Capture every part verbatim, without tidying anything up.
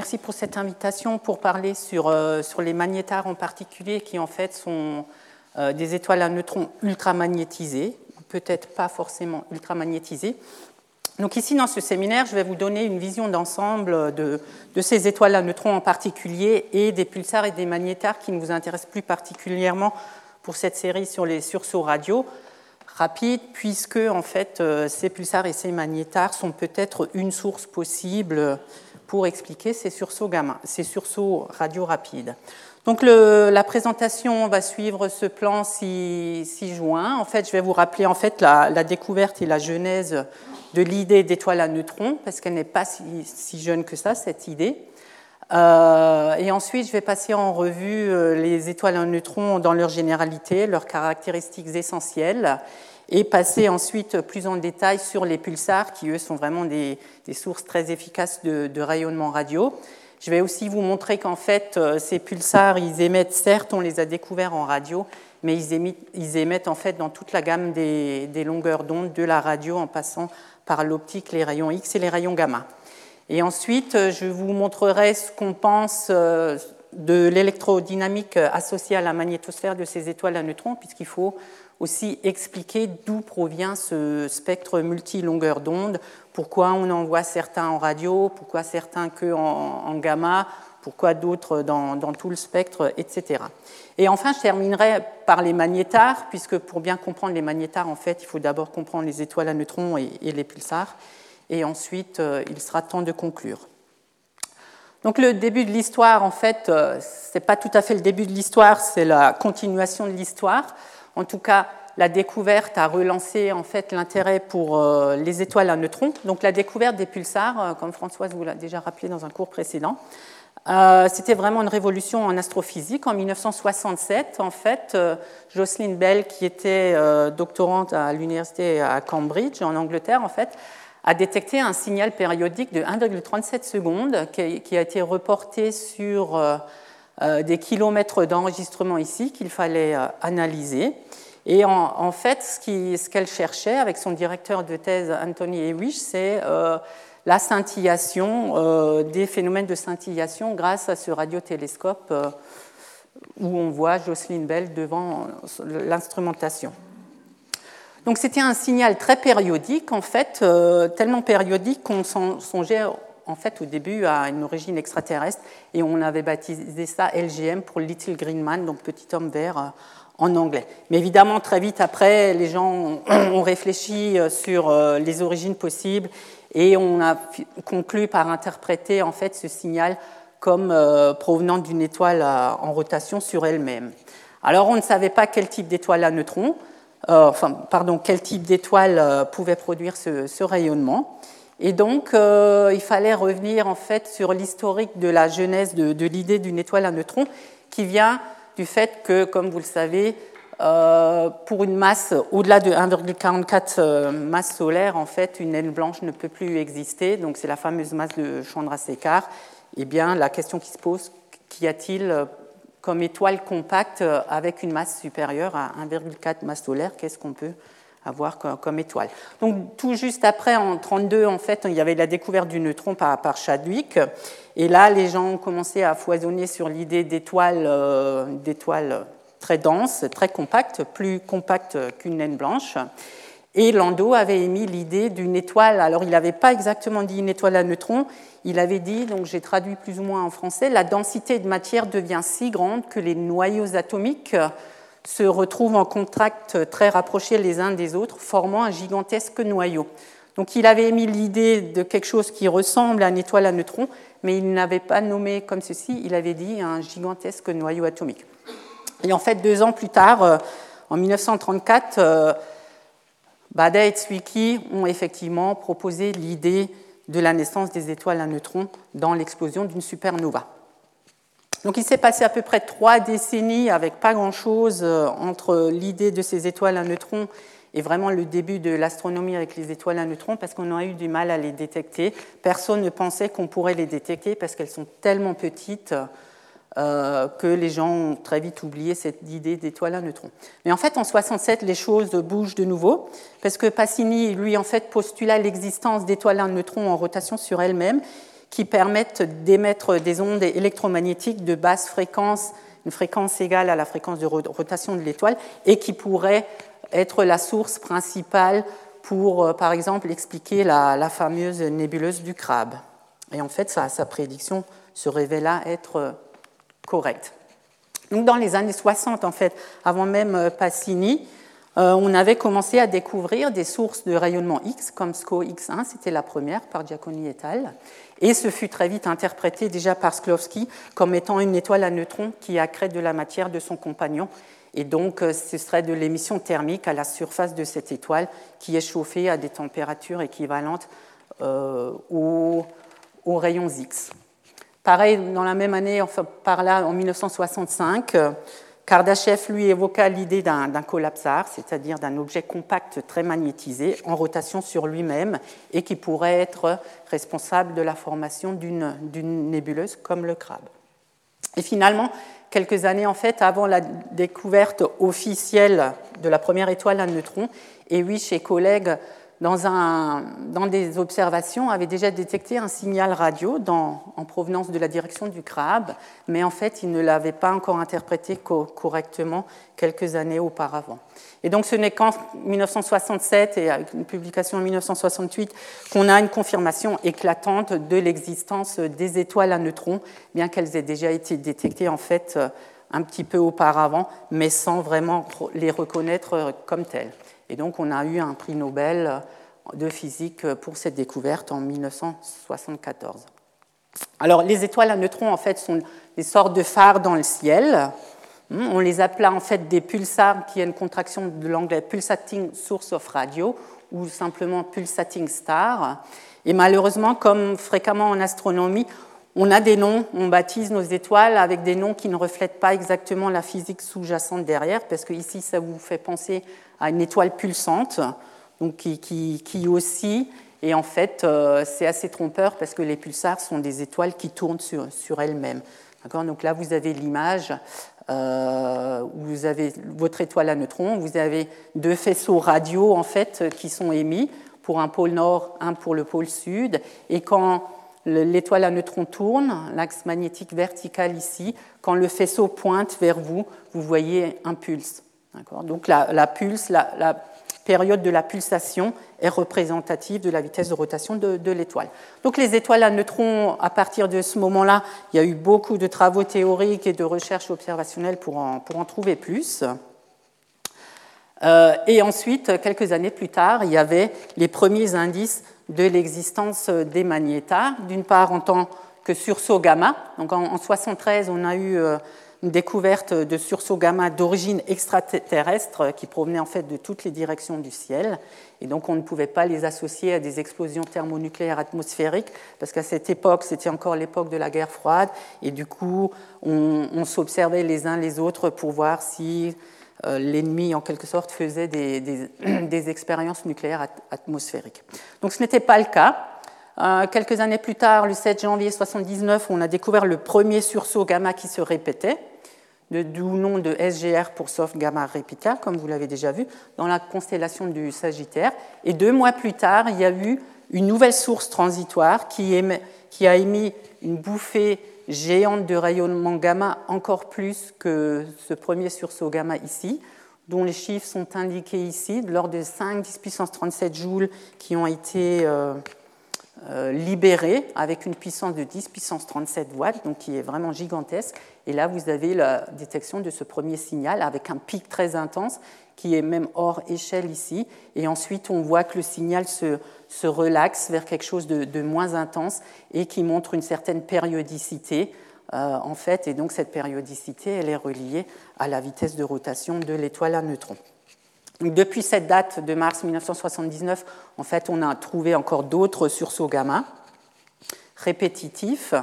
merci pour cette invitation pour parler sur, euh, sur les magnétars en particulier qui en fait sont euh, des étoiles à neutrons ultramagnétisées, peut-être pas forcément ultramagnétisées. Donc ici dans ce séminaire, je vais vous donner une vision d'ensemble de, de ces étoiles à neutrons en particulier et des pulsars et des magnétars qui nous intéressent plus particulièrement pour cette série sur les sursauts radio rapides, puisque en fait euh, ces pulsars et ces magnétars sont peut-être une source possible pour expliquer ces sursauts gamma, ces sursauts radio rapides. Donc le, la présentation va suivre ce plan ci juin. En fait, je vais vous rappeler en fait la, la découverte et la genèse de l'idée d'étoile à neutrons, parce qu'elle n'est pas si, si jeune que ça, cette idée. Euh, et ensuite, je vais passer en revue les étoiles à neutrons dans leur généralité, leurs caractéristiques essentielles, et passer ensuite plus en détail sur les pulsars, qui eux sont vraiment des, des sources très efficaces de, de rayonnement radio. Je vais aussi vous montrer qu'en fait, ces pulsars, ils émettent, certes, on les a découverts en radio, mais ils émettent, ils émettent en fait dans toute la gamme des, des longueurs d'onde de la radio, en passant par l'optique, les rayons X et les rayons gamma. Et ensuite, je vous montrerai ce qu'on pense de l'électrodynamique associée à la magnétosphère de ces étoiles à neutrons, puisqu'il faut aussi expliquer d'où provient ce spectre multi-longueur d'onde, pourquoi on en voit certains en radio, pourquoi certains que en, en gamma, pourquoi d'autres dans, dans tout le spectre, et cetera. Et enfin, je terminerai par les magnétars, puisque pour bien comprendre les magnétars, en fait, il faut d'abord comprendre les étoiles à neutrons et, et les pulsars, et ensuite, euh, il sera temps de conclure. Donc le début de l'histoire, en fait, euh, ce n'est pas tout à fait le début de l'histoire, c'est la continuation de l'histoire. En tout cas, la découverte a relancé en fait l'intérêt pour euh, les étoiles à neutrons. Donc la découverte des pulsars, euh, comme Françoise vous l'a déjà rappelé dans un cours précédent, euh, c'était vraiment une révolution en astrophysique. En mille neuf cent soixante-sept, en fait, euh, Jocelyn Bell, qui était euh, doctorante à l'université à Cambridge, en Angleterre, en fait, a détecté un signal périodique de un virgule trente-sept secondes qui, qui a été reporté sur euh, euh, des kilomètres d'enregistrement ici qu'il fallait euh, analyser. Et en, en fait, ce, qui, ce qu'elle cherchait avec son directeur de thèse, Anthony Hewish, c'est euh, la scintillation, euh, des phénomènes de scintillation grâce à ce radiotélescope euh, où on voit Jocelyn Bell devant l'instrumentation. Donc c'était un signal très périodique, en fait, euh, tellement périodique qu'on songeait en fait au début à une origine extraterrestre, et on avait baptisé ça L G M pour Little Green Man, donc petit homme vert euh, en anglais. Mais évidemment, très vite après, les gens ont réfléchi sur euh, les origines possibles, et on a conclu par interpréter en fait ce signal comme euh, provenant d'une étoile à, en rotation sur elle-même. Alors on ne savait pas quel type d'étoile à neutrons. Euh, enfin, pardon, quel type d'étoile euh, pouvait produire ce, ce rayonnement. Et donc, euh, il fallait revenir en fait sur l'historique de la genèse de, de l'idée d'une étoile à neutrons, qui vient du fait que, comme vous le savez, euh, pour une masse au-delà de un virgule quarante-quatre euh, masses solaires, en fait, une naine blanche ne peut plus exister. Donc, c'est la fameuse masse de Chandrasekhar. Eh bien, la question qui se pose, qu'y a-t-il comme étoile compacte avec une masse supérieure à un virgule quatre masse solaire, qu'est-ce qu'on peut avoir comme étoile? Donc, tout juste après, en mille neuf cent trente-deux, en fait, il y avait la découverte du neutron par, par Chadwick. Et là, les gens ont commencé à foisonner sur l'idée d'étoiles, euh, d'étoiles très denses, très compactes, plus compactes qu'une naine blanche. Et Landau avait émis l'idée d'une étoile, alors il n'avait pas exactement dit une étoile à neutrons, il avait dit, donc j'ai traduit plus ou moins en français, la densité de matière devient si grande que les noyaux atomiques se retrouvent en contact très rapprochés les uns des autres, formant un gigantesque noyau. Donc il avait émis l'idée de quelque chose qui ressemble à une étoile à neutrons, mais il n'avait pas nommé comme ceci, il avait dit un gigantesque noyau atomique. Et en fait, deux ans plus tard, en mille neuf cent trente-quatre, Bada et Zwicky ont effectivement proposé l'idée de la naissance des étoiles à neutrons dans l'explosion d'une supernova. Donc il s'est passé à peu près trois décennies avec pas grand-chose entre l'idée de ces étoiles à neutrons et vraiment le début de l'astronomie avec les étoiles à neutrons, parce qu'on a eu du mal à les détecter. Personne ne pensait qu'on pourrait les détecter parce qu'elles sont tellement petites Euh, que les gens ont très vite oublié cette idée d'étoile à neutrons. Mais en fait, en soixante-sept, les choses bougent de nouveau, parce que Pacini, lui, en fait, postula l'existence d'étoiles à neutrons en rotation sur elles-mêmes, qui permettent d'émettre des ondes électromagnétiques de basse fréquence, une fréquence égale à la fréquence de rotation de l'étoile, et qui pourraient être la source principale pour, par exemple, expliquer la, la fameuse nébuleuse du crabe. Et en fait, sa, sa prédiction se révéla être correcte. Donc, dans les années soixante, en fait, avant même Pacini, euh, on avait commencé à découvrir des sources de rayonnement X, comme S C O X un, c'était la première par Giacconi et al. Et ce fut très vite interprété déjà par Shklovsky comme étant une étoile à neutrons qui accrète de la matière de son compagnon. Et donc, ce serait de l'émission thermique à la surface de cette étoile qui est chauffée à des températures équivalentes euh, aux, aux rayons X. Pareil, dans la même année, enfin, par là, en mille neuf cent soixante-cinq, Kardashev, lui, évoqua l'idée d'un, d'un collapsar, c'est-à-dire d'un objet compact très magnétisé, en rotation sur lui-même, et qui pourrait être responsable de la formation d'une, d'une nébuleuse comme le crabe. Et finalement, quelques années en fait, avant la découverte officielle de la première étoile à neutrons, Hewish et collègues, dans, un, dans des observations, avaient déjà détecté un signal radio dans, en provenance de la direction du crabe, mais en fait, ils ne l'avaient pas encore interprété co- correctement quelques années auparavant. Et donc, ce n'est qu'en mille neuf cent soixante-sept et avec une publication en mille neuf cent soixante-huit qu'on a une confirmation éclatante de l'existence des étoiles à neutrons, bien qu'elles aient déjà été détectées en fait un petit peu auparavant, mais sans vraiment les reconnaître comme telles. Et donc, on a eu un prix Nobel de physique pour cette découverte en mille neuf cent soixante-quatorze. Alors, les étoiles à neutrons, en fait, sont des sortes de phares dans le ciel. On les appela en fait des pulsars, qui est une contraction de l'anglais Pulsating Source of Radio, ou simplement Pulsating Star. Et malheureusement, comme fréquemment en astronomie, on a des noms, on baptise nos étoiles avec des noms qui ne reflètent pas exactement la physique sous-jacente derrière, parce que ici, ça vous fait penser à une étoile pulsante, donc qui, qui, qui oscille, et en fait, euh, c'est assez trompeur parce que les pulsars sont des étoiles qui tournent sur, sur elles-mêmes. D'accord ? Donc là, vous avez l'image euh, où vous avez votre étoile à neutrons, vous avez deux faisceaux radio en fait qui sont émis, pour un pôle nord, un pour le pôle sud, et quand l'étoile à neutrons tourne, l'axe magnétique vertical ici, quand le faisceau pointe vers vous, vous voyez un pulse. D'accord ? Donc la, la pulse, la, la période de la pulsation est représentative de la vitesse de rotation de, de l'étoile. Donc les étoiles à neutrons, à partir de ce moment-là, il y a eu beaucoup de travaux théoriques et de recherches observationnelles pour en, pour en trouver plus. Euh, et ensuite, quelques années plus tard, il y avait les premiers indices de l'existence des magnétars, d'une part en tant que sursaut gamma. Donc en, en soixante-treize, on a eu euh, une découverte de sursauts gamma d'origine extraterrestre qui provenaient en fait de toutes les directions du ciel. Et donc on ne pouvait pas les associer à des explosions thermonucléaires atmosphériques parce qu'à cette époque, c'était encore l'époque de la guerre froide. Et du coup, on, on s'observait les uns les autres pour voir si euh, l'ennemi, en quelque sorte, faisait des, des, des expériences nucléaires atmosphériques. Donc ce n'était pas le cas. Euh, quelques années plus tard, le sept janvier soixante-dix-neuf, on a découvert le premier sursaut gamma qui se répétait, d'où le nom de S G R pour Soft Gamma Repeater, comme vous l'avez déjà vu, dans la constellation du Sagittaire. Et deux mois plus tard, il y a eu une nouvelle source transitoire qui, émet, qui a émis une bouffée géante de rayonnement gamma encore plus que ce premier sursaut gamma ici, dont les chiffres sont indiqués ici, de l'ordre de cinq, dix puissance trente-sept joules qui ont été euh, euh, libérés avec une puissance de dix puissance trente-sept watts, donc qui est vraiment gigantesque. Et là, vous avez la détection de ce premier signal avec un pic très intense qui est même hors échelle ici. Et ensuite, on voit que le signal se, se relaxe vers quelque chose de, de moins intense et qui montre une certaine périodicité, euh, en fait. Et donc, cette périodicité, elle est reliée à la vitesse de rotation de l'étoile à neutrons. Donc, depuis cette date de mars mille neuf cent soixante-dix-neuf, en fait, on a trouvé encore d'autres sursauts gamma répétitifs.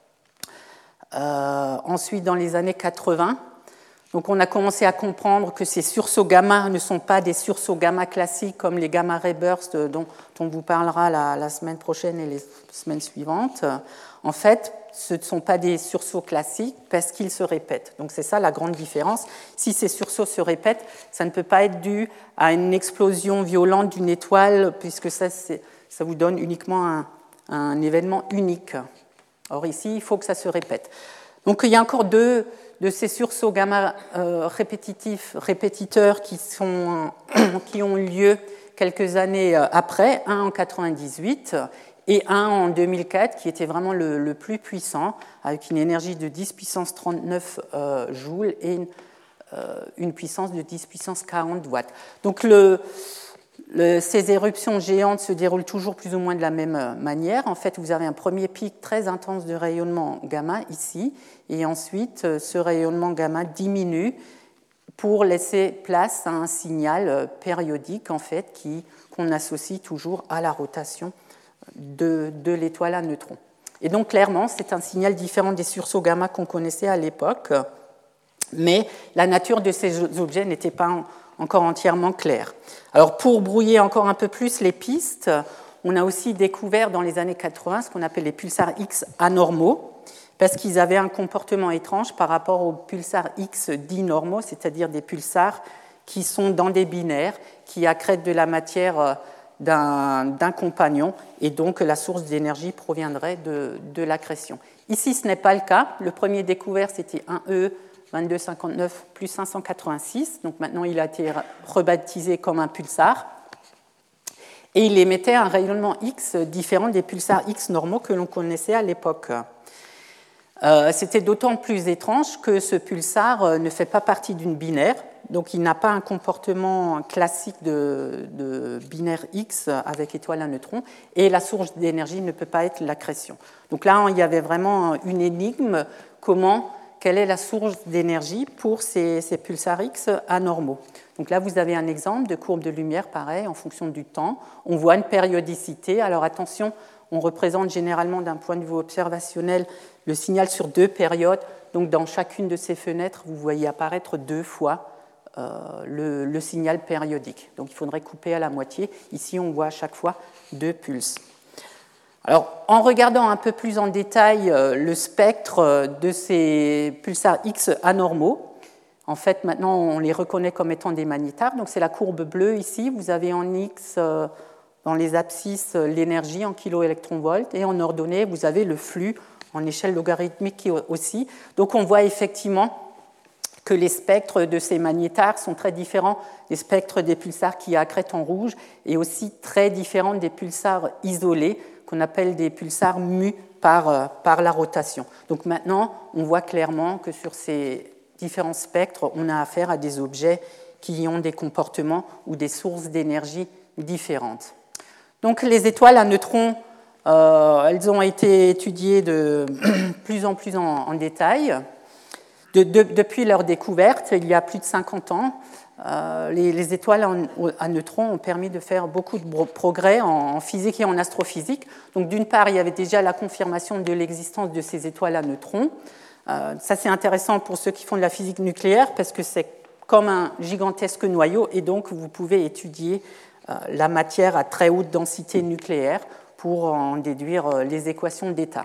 Euh, ensuite, dans les années quatre-vingts, donc on a commencé à comprendre que ces sursauts gamma ne sont pas des sursauts gamma classiques comme les gamma ray bursts dont on vous parlera la, la semaine prochaine et les semaines suivantes. En fait, ce ne sont pas des sursauts classiques parce qu'ils se répètent. Donc c'est ça la grande différence. Si ces sursauts se répètent, ça ne peut pas être dû à une explosion violente d'une étoile puisque ça, ça vous donne uniquement un, un événement unique. Or ici, il faut que ça se répète. Donc il y a encore deux de ces sursauts gamma euh, répétitifs, répétiteurs qui, sont, qui ont eu lieu quelques années après, un en quatre-vingt-dix-huit et un en deux mille quatre qui était vraiment le, le plus puissant, avec une énergie de dix puissance trente-neuf euh, joules et une, euh, une puissance de dix puissance quarante watts. Donc le, le, ces éruptions géantes se déroulent toujours plus ou moins de la même manière. En fait, vous avez un premier pic très intense de rayonnement gamma ici, et ensuite ce rayonnement gamma diminue pour laisser place à un signal périodique en fait, qui, qu'on associe toujours à la rotation de, de l'étoile à neutrons. Et donc clairement, c'est un signal différent des sursauts gamma qu'on connaissait à l'époque, mais la nature de ces objets n'était pas encore entièrement claire. Alors pour brouiller encore un peu plus les pistes, on a aussi découvert dans les années quatre-vingts ce qu'on appelle les pulsars X anormaux, parce qu'ils avaient un comportement étrange par rapport aux pulsars X dits normaux, c'est-à-dire des pulsars qui sont dans des binaires, qui accrètent de la matière d'un, d'un compagnon, et donc la source d'énergie proviendrait de, de l'accrétion. Ici, ce n'est pas le cas. Le premier découvert, c'était un E vingt-deux cinquante-neuf plus cinq cent quatre-vingt-six, donc maintenant il a été rebaptisé comme un pulsar, et il émettait un rayonnement X différent des pulsars X normaux que l'on connaissait à l'époque. Euh, c'était d'autant plus étrange que ce pulsar ne fait pas partie d'une binaire, donc il n'a pas un comportement classique de, de binaire X avec étoile à neutrons, et la source d'énergie ne peut pas être l'accrétion. Donc là, il y avait vraiment une énigme, comment, quelle est la source d'énergie pour ces, ces pulsars X anormaux. Donc là, vous avez un exemple de courbe de lumière, pareil, en fonction du temps. On voit une périodicité. Alors attention, on représente généralement d'un point de vue observationnel le signal sur deux périodes. Donc dans chacune de ces fenêtres, vous voyez apparaître deux fois euh, le, le signal périodique. Donc il faudrait couper à la moitié. Ici, on voit à chaque fois deux pulses. Alors, en regardant un peu plus en détail euh, le spectre de ces pulsars X anormaux, en fait, maintenant, on les reconnaît comme étant des magnétars. Donc c'est la courbe bleue ici. Vous avez en X... Euh, dans les abscisses, l'énergie en kiloélectronvolts, et en ordonnée, vous avez le flux en échelle logarithmique aussi. Donc on voit effectivement que les spectres de ces magnétars sont très différents des spectres des pulsars qui accrètent en rouge, et aussi très différents des pulsars isolés, qu'on appelle des pulsars mus par, par la rotation. Donc maintenant, on voit clairement que sur ces différents spectres, on a affaire à des objets qui ont des comportements ou des sources d'énergie différentes. Donc les étoiles à neutrons, euh, elles ont été étudiées de plus en plus en, en détail. De, de, depuis leur découverte, il y a plus de cinquante ans, euh, les, les étoiles en, à neutrons ont permis de faire beaucoup de progrès en, en physique et en astrophysique. Donc d'une part, il y avait déjà la confirmation de l'existence de ces étoiles à neutrons. Euh, ça, c'est intéressant pour ceux qui font de la physique nucléaire, parce que c'est comme un gigantesque noyau, et donc vous pouvez étudier la matière à très haute densité nucléaire pour en déduire les équations d'état.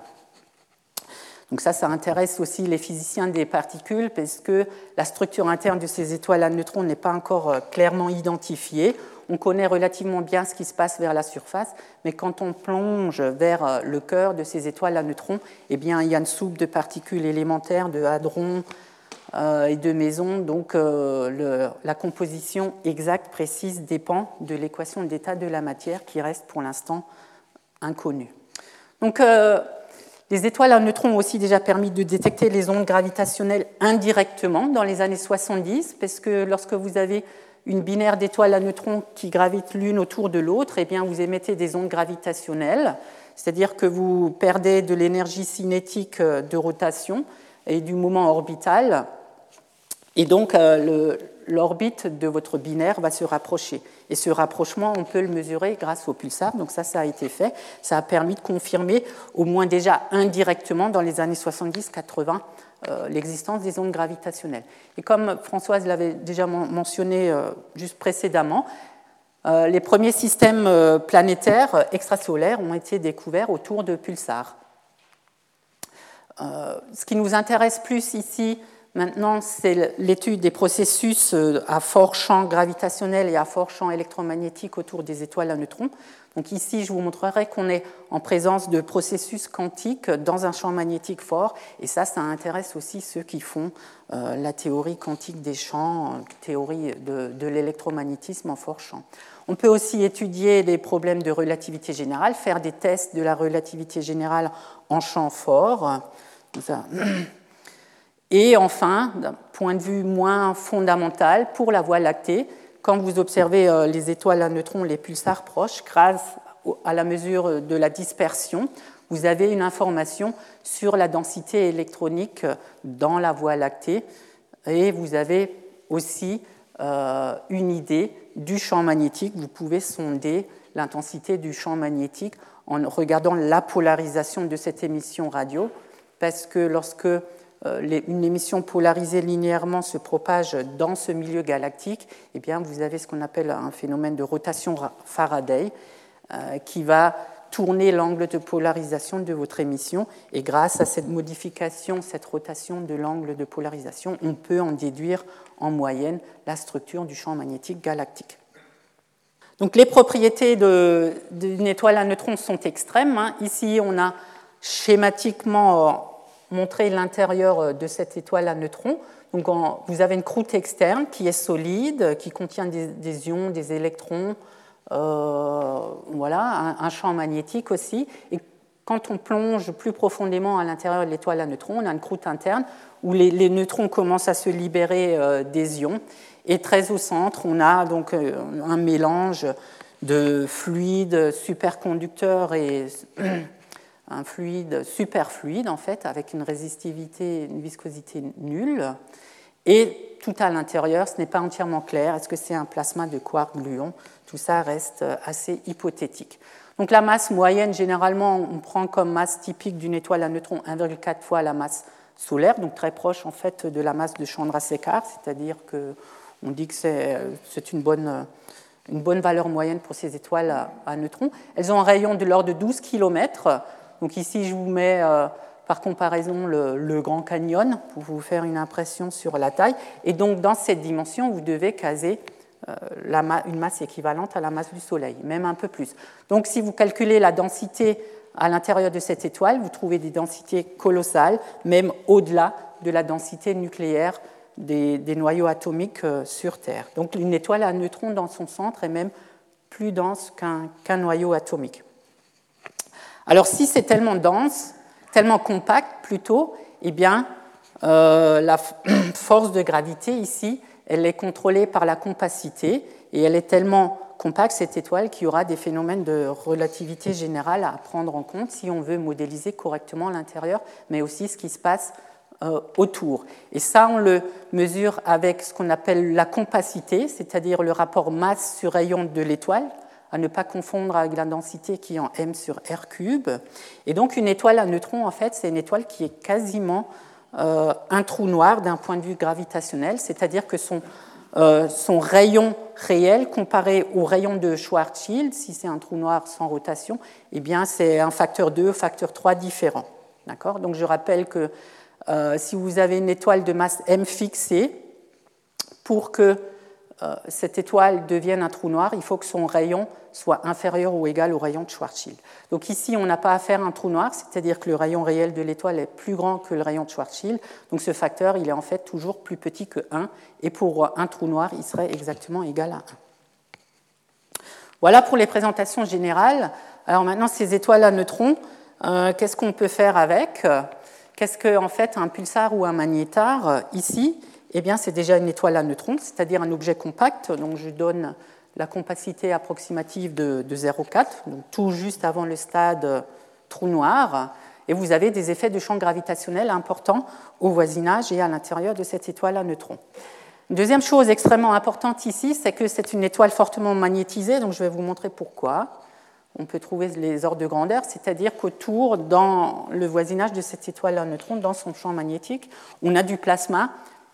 Donc ça, ça intéresse aussi les physiciens des particules, parce que la structure interne de ces étoiles à neutrons n'est pas encore clairement identifiée. On connaît relativement bien ce qui se passe vers la surface, mais quand on plonge vers le cœur de ces étoiles à neutrons, eh bien, il y a une soupe de particules élémentaires, de hadrons, et de mésons, donc euh, le, la composition exacte, précise, dépend de l'équation d'état de la matière qui reste pour l'instant inconnue. Donc, euh, les étoiles à neutrons ont aussi déjà permis de détecter les ondes gravitationnelles indirectement dans les années soixante-dix, parce que lorsque vous avez une binaire d'étoiles à neutrons qui gravitent l'une autour de l'autre, eh bien, vous émettez des ondes gravitationnelles, c'est-à-dire que vous perdez de l'énergie cinétique de rotation et du moment orbital. Et donc, euh, l'orbite de votre binaire va se rapprocher. Et ce rapprochement, on peut le mesurer grâce au pulsar. Donc ça, ça a été fait. Ça a permis de confirmer, au moins déjà indirectement, dans les années soixante-dix quatre-vingts, euh, l'existence des ondes gravitationnelles. Et comme Françoise l'avait déjà mentionné euh, juste précédemment, euh, les premiers systèmes euh, planétaires extrasolaires ont été découverts autour de pulsars. Euh, ce qui nous intéresse plus ici, Maintenant, c'est l'étude des processus à fort champ gravitationnel et à fort champ électromagnétique autour des étoiles à neutrons. Donc ici, je vous montrerai qu'on est en présence de processus quantiques dans un champ magnétique fort. Et ça, ça intéresse aussi ceux qui font euh, la théorie quantique des champs, euh, théorie de, de l'électromagnétisme en fort champ. On peut aussi étudier les problèmes de relativité générale, faire des tests de la relativité générale en champ fort. Ça. Et enfin, d'un point de vue moins fondamental, pour la Voie lactée, quand vous observez les étoiles à neutrons, les pulsars proches, grâce à la mesure de la dispersion, vous avez une information sur la densité électronique dans la Voie lactée et vous avez aussi euh, une idée du champ magnétique. Vous pouvez sonder l'intensité du champ magnétique en regardant la polarisation de cette émission radio, parce que lorsque une émission polarisée linéairement se propage dans ce milieu galactique, eh bien, vous avez ce qu'on appelle un phénomène de rotation Faraday euh, qui va tourner l'angle de polarisation de votre émission. Et grâce à cette modification, cette rotation de l'angle de polarisation, on peut en déduire en moyenne la structure du champ magnétique galactique. Donc, les propriétés d'une étoile à neutrons sont extrêmes. Hein. Ici, on a schématiquement montrer l'intérieur de cette étoile à neutrons. Donc, en, vous avez une croûte externe qui est solide, qui contient des, des ions, des électrons, euh, voilà, un, un champ magnétique aussi. Et quand on plonge plus profondément à l'intérieur de l'étoile à neutrons, on a une croûte interne où les, les neutrons commencent à se libérer euh, des ions. Et très au centre, on a donc euh, un mélange de fluides superconducteurs et un fluide superfluide, en fait, avec une résistivité, une viscosité nulle. Et tout à l'intérieur, ce n'est pas entièrement clair. Est-ce que c'est un plasma de quark gluon? Tout ça reste assez hypothétique. Donc la masse moyenne, généralement, on prend comme masse typique d'une étoile à neutrons un virgule quatre fois la masse solaire, donc très proche, en fait, de la masse de Chandrasekhar, c'est-à-dire qu'on dit que c'est, c'est une bonne... une bonne valeur moyenne pour ces étoiles à, à neutrons. Elles ont un rayon de l'ordre de douze kilomètres. Donc ici, je vous mets euh, par comparaison le, le Grand Canyon pour vous faire une impression sur la taille. Et donc, dans cette dimension, vous devez caser euh, la ma- une masse équivalente à la masse du Soleil, même un peu plus. Donc, si vous calculez la densité à l'intérieur de cette étoile, vous trouvez des densités colossales, même au-delà de la densité nucléaire des, des noyaux atomiques euh, sur Terre. Donc, une étoile à neutrons dans son centre est même plus dense qu'un, qu'un noyau atomique. Alors, si c'est tellement dense, tellement compact plutôt, eh bien, euh, la force de gravité ici, elle est contrôlée par la compacité et elle est tellement compacte, cette étoile, qu'il y aura des phénomènes de relativité générale à prendre en compte si on veut modéliser correctement l'intérieur, mais aussi ce qui se passe euh, autour. Et ça, on le mesure avec ce qu'on appelle la compacité, c'est-à-dire le rapport masse sur rayon de l'étoile, à ne pas confondre avec la densité qui est en m sur r cube. Et donc, une étoile à neutrons, en fait, c'est une étoile qui est quasiment euh, un trou noir d'un point de vue gravitationnel, c'est-à-dire que son, euh, son rayon réel, comparé au rayon de Schwarzschild, si c'est un trou noir sans rotation, eh bien, c'est un facteur deux, facteur trois différent. D'accord ? Donc, je rappelle que euh, si vous avez une étoile de masse m fixée, pour que Euh, cette étoile devienne un trou noir, il faut que son rayon soit inférieur ou égal au rayon de Schwarzschild. Donc ici, on n'a pas affaire à un trou noir, c'est-à-dire que le rayon réel de l'étoile est plus grand que le rayon de Schwarzschild. Donc ce facteur, il est en fait toujours plus petit que un. Et pour un trou noir, il serait exactement égal à un. Voilà pour les présentations générales. Alors maintenant, ces étoiles à neutrons, euh, qu'est-ce qu'on peut faire avec ? Qu'est-ce qu'en fait un pulsar ou un magnétar ici ? Eh bien, c'est déjà une étoile à neutrons, c'est-à-dire un objet compact. Donc, je donne la compacité approximative de, de zéro virgule quatre, donc tout juste avant le stade trou noir. Et vous avez des effets de champ gravitationnel importants au voisinage et à l'intérieur de cette étoile à neutrons. Une deuxième chose extrêmement importante ici, c'est que c'est une étoile fortement magnétisée. Donc, je vais vous montrer pourquoi. On peut trouver les ordres de grandeur, c'est-à-dire qu'autour, dans le voisinage de cette étoile à neutrons, dans son champ magnétique, on a du plasma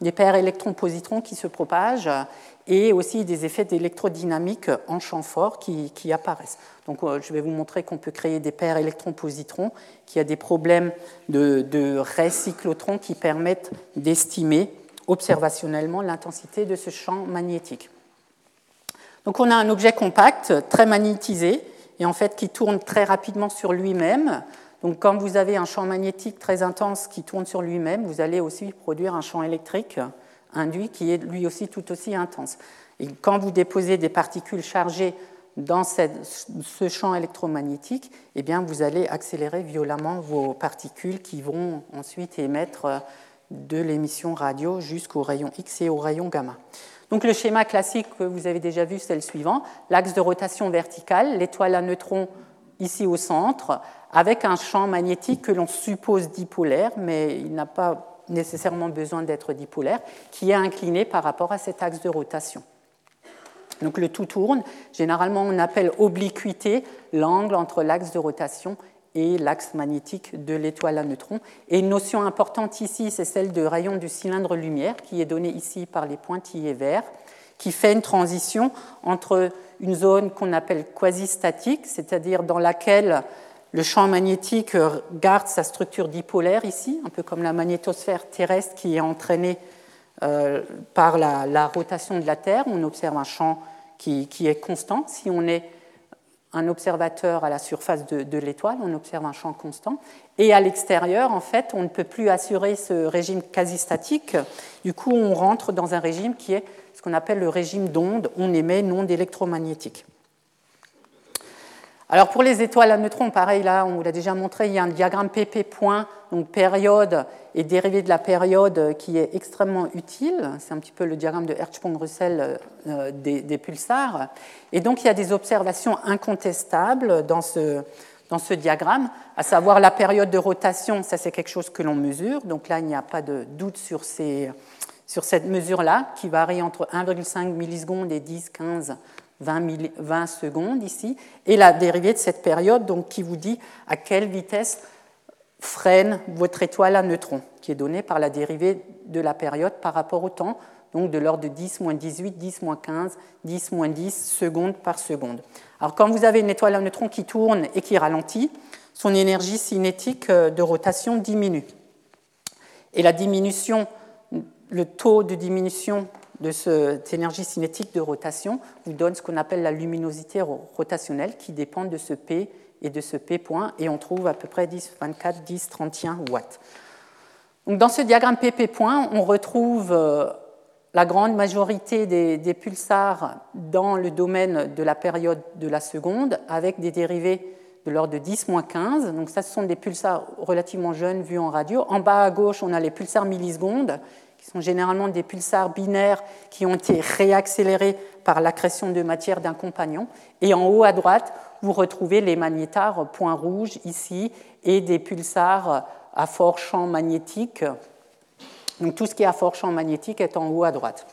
des paires électrons-positrons qui se propagent et aussi des effets d'électrodynamique en champ fort qui, qui apparaissent. Donc, je vais vous montrer qu'on peut créer des paires électrons-positrons, qu'il y a des problèmes de, de rais cyclotrons qui permettent d'estimer observationnellement l'intensité de ce champ magnétique. Donc, on a un objet compact, très magnétisé, et en fait qui tourne très rapidement sur lui-même. Donc, quand vous avez un champ magnétique très intense qui tourne sur lui-même, vous allez aussi produire un champ électrique induit qui est lui aussi tout aussi intense. Et quand vous déposez des particules chargées dans cette, ce champ électromagnétique, eh bien, vous allez accélérer violemment vos particules qui vont ensuite émettre de l'émission radio jusqu'aux rayons X et aux rayons gamma. Donc, le schéma classique que vous avez déjà vu, c'est le suivant. L'axe de rotation verticale, l'étoile à neutrons ici au centre, avec un champ magnétique que l'on suppose dipolaire, mais il n'a pas nécessairement besoin d'être dipolaire, qui est incliné par rapport à cet axe de rotation. Donc le tout tourne. Généralement, on appelle obliquité l'angle entre l'axe de rotation et l'axe magnétique de l'étoile à neutrons. Et une notion importante ici, c'est celle de rayon du cylindre lumière, qui est donnée ici par les pointillés verts, qui fait une transition entre une zone qu'on appelle quasi-statique, c'est-à-dire dans laquelle le champ magnétique garde sa structure dipolaire ici, un peu comme la magnétosphère terrestre qui est entraînée euh, par la, la rotation de la Terre. On observe un champ qui, qui est constant. Si on est un observateur à la surface de, de l'étoile, on observe un champ constant. Et à l'extérieur, en fait, on ne peut plus assurer ce régime quasi-statique. Du coup, on rentre dans un régime qui est ce qu'on appelle le régime d'onde. On émet une onde électromagnétique. Alors pour les étoiles à neutrons, pareil, là, on vous l'a déjà montré, il y a un diagramme P P point, donc période et dérivée de la période qui est extrêmement utile. C'est un petit peu le diagramme de Hertzsprung-Russell euh, des, des pulsars. Et donc il y a des observations incontestables dans ce, dans ce diagramme, à savoir la période de rotation, ça c'est quelque chose que l'on mesure. Donc là, il n'y a pas de doute sur, ces, sur cette mesure-là, qui varie entre un virgule cinq millisecondes et dix, quinze, vingt secondes ici, et la dérivée de cette période donc, qui vous dit à quelle vitesse freine votre étoile à neutrons, qui est donnée par la dérivée de la période par rapport au temps, donc de l'ordre de dix moins dix-huit, dix moins quinze, dix moins dix secondes par seconde. Alors quand vous avez une étoile à neutrons qui tourne et qui ralentit, son énergie cinétique de rotation diminue. Et la diminution, le taux de diminution de cette énergie cinétique de rotation vous donne ce qu'on appelle la luminosité rotationnelle qui dépend de ce P et de ce P point, et on trouve à peu près dix, vingt-quatre, dix, trente et un watts. Donc dans ce diagramme P P point, on retrouve la grande majorité des, des pulsars dans le domaine de la période de la seconde, avec des dérivés de l'ordre de dix moins quinze. Donc ça, ce sont des pulsars relativement jeunes vus en radio. En bas à gauche, on a les pulsars millisecondes, qui sont généralement des pulsars binaires qui ont été réaccélérés par l'accrétion de matière d'un compagnon. Et en haut à droite, vous retrouvez les magnétars point rouge ici et des pulsars à fort champ magnétique. Donc tout ce qui est à fort champ magnétique est en haut à droite.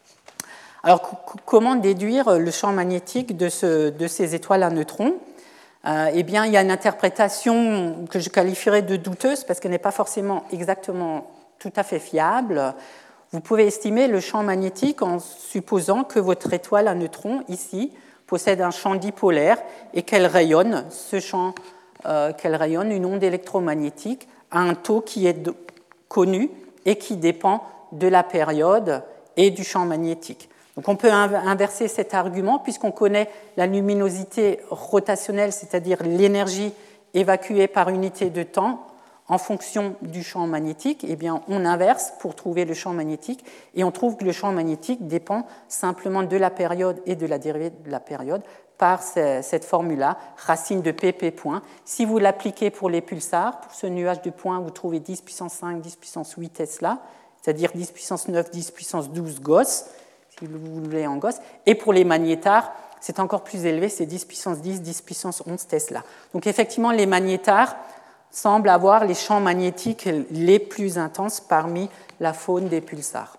Alors comment déduire le champ magnétique de, ce, de ces étoiles à neutrons ? euh, Eh bien, il y a une interprétation que je qualifierais de douteuse parce qu'elle n'est pas forcément exactement tout à fait fiable. Vous pouvez estimer le champ magnétique en supposant que votre étoile à neutrons, ici, possède un champ dipolaire et qu'elle rayonne, ce champ, euh, qu'elle rayonne une onde électromagnétique à un taux qui est de, connu et qui dépend de la période et du champ magnétique. Donc on peut inverser cet argument puisqu'on connaît la luminosité rotationnelle, c'est-à-dire l'énergie évacuée par unité de temps, en fonction du champ magnétique, eh bien, on inverse pour trouver le champ magnétique et on trouve que le champ magnétique dépend simplement de la période et de la dérivée de la période par cette formule-là, racine de P P point. Si vous l'appliquez pour les pulsars, pour ce nuage de points, vous trouvez dix puissance cinq, dix puissance huit Tesla, c'est-à-dire dix puissance neuf, dix puissance douze Gauss, si vous voulez en Gauss. Et pour les magnétars, c'est encore plus élevé, c'est dix puissance dix, dix puissance onze Tesla. Donc effectivement, les magnétars semblent avoir les champs magnétiques les plus intenses parmi la faune des pulsars.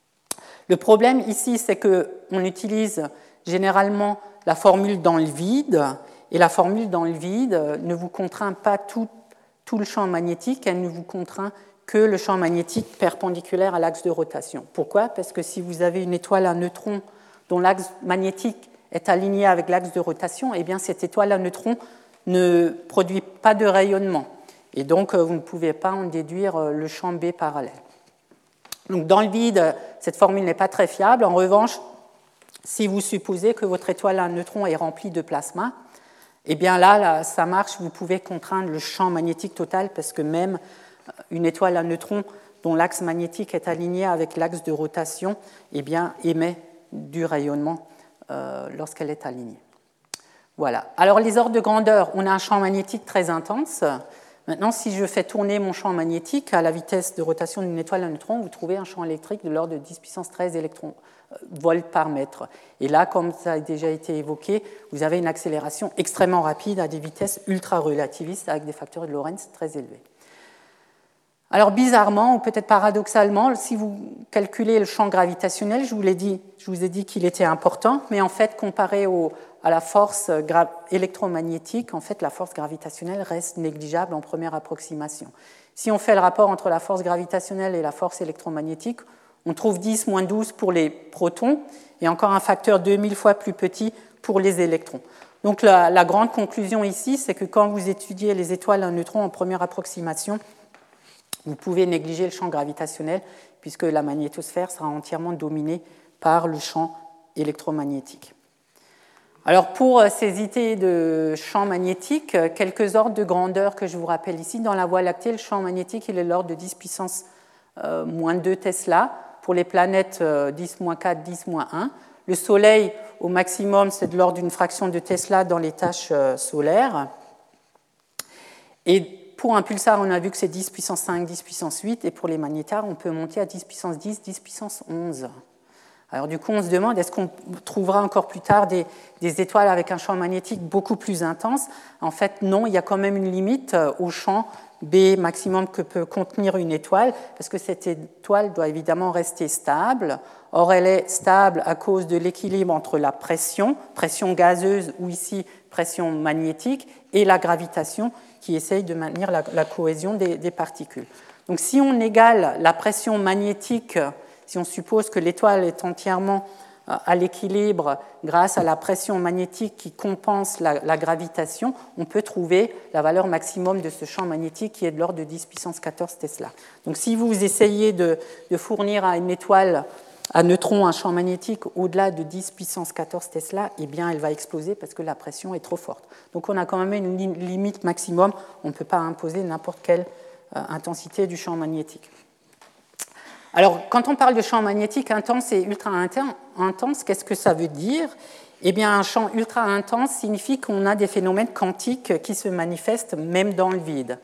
Le problème ici, c'est qu'on utilise généralement la formule dans le vide, et la formule dans le vide ne vous contraint pas tout, tout le champ magnétique, elle ne vous contraint que le champ magnétique perpendiculaire à l'axe de rotation. Pourquoi? Parce que si vous avez une étoile à neutrons dont l'axe magnétique est aligné avec l'axe de rotation, eh bien cette étoile à neutrons ne produit pas de rayonnement. Et donc, vous ne pouvez pas en déduire le champ B parallèle. Donc, dans le vide, cette formule n'est pas très fiable. En revanche, si vous supposez que votre étoile à neutrons est remplie de plasma, eh bien là, là, ça marche, vous pouvez contraindre le champ magnétique total parce que même une étoile à neutrons dont l'axe magnétique est aligné avec l'axe de rotation, eh bien, émet du rayonnement euh, lorsqu'elle est alignée. Voilà. Alors, les ordres de grandeur, on a un champ magnétique très intense. Maintenant, si je fais tourner mon champ magnétique à la vitesse de rotation d'une étoile à neutrons, vous trouvez un champ électrique de l'ordre de dix puissance treize électrons, euh, volts par mètre. Et là, comme ça a déjà été évoqué, vous avez une accélération extrêmement rapide à des vitesses ultra-relativistes avec des facteurs de Lorentz très élevés. Alors, bizarrement, ou peut-être paradoxalement, si vous calculez le champ gravitationnel, je vous l'ai dit, je vous ai dit qu'il était important, mais en fait, comparé au, à la force électromagnétique, en fait, la force gravitationnelle reste négligeable en première approximation. Si on fait le rapport entre la force gravitationnelle et la force électromagnétique, on trouve dix moins douze pour les protons et encore un facteur deux mille fois plus petit pour les électrons. Donc, la, la grande conclusion ici, c'est que quand vous étudiez les étoiles à neutrons en première approximation, vous pouvez négliger le champ gravitationnel puisque la magnétosphère sera entièrement dominée par le champ électromagnétique. Alors pour ces idées de champ magnétique, quelques ordres de grandeur que je vous rappelle ici. Dans la Voie lactée, le champ magnétique il est de l'ordre de dix puissance moins deux Tesla. Pour les planètes, dix moins quatre, dix moins un. Le Soleil, au maximum, c'est de l'ordre d'une fraction de Tesla dans les taches solaires. Et pour un pulsar, on a vu que c'est dix puissance cinq, dix puissance huit, et pour les magnétars, on peut monter à dix puissance dix, dix puissance onze. Alors du coup, on se demande, est-ce qu'on trouvera encore plus tard des, des étoiles avec un champ magnétique beaucoup plus intense? En fait, non, il y a quand même une limite au champ B maximum que peut contenir une étoile, parce que cette étoile doit évidemment rester stable. Or, elle est stable à cause de l'équilibre entre la pression, pression gazeuse ou ici pression magnétique, et la gravitation, qui essaye de maintenir la, la cohésion des, des particules. Donc si on égale la pression magnétique, si on suppose que l'étoile est entièrement à l'équilibre grâce à la pression magnétique qui compense la, la gravitation, on peut trouver la valeur maximum de ce champ magnétique qui est de l'ordre de dix puissance quatorze Tesla. Donc si vous essayez de, de fournir à une étoile à neutrons un champ magnétique au-delà de dix puissance quatorze Tesla, eh bien, elle va exploser parce que la pression est trop forte. Donc, on a quand même une limite maximum. On ne peut pas imposer n'importe quelle euh, intensité du champ magnétique. Alors, quand on parle de champ magnétique intense et ultra-intense, qu'est-ce que ça veut dire? Eh bien, un champ ultra-intense signifie qu'on a des phénomènes quantiques qui se manifestent même dans le vide.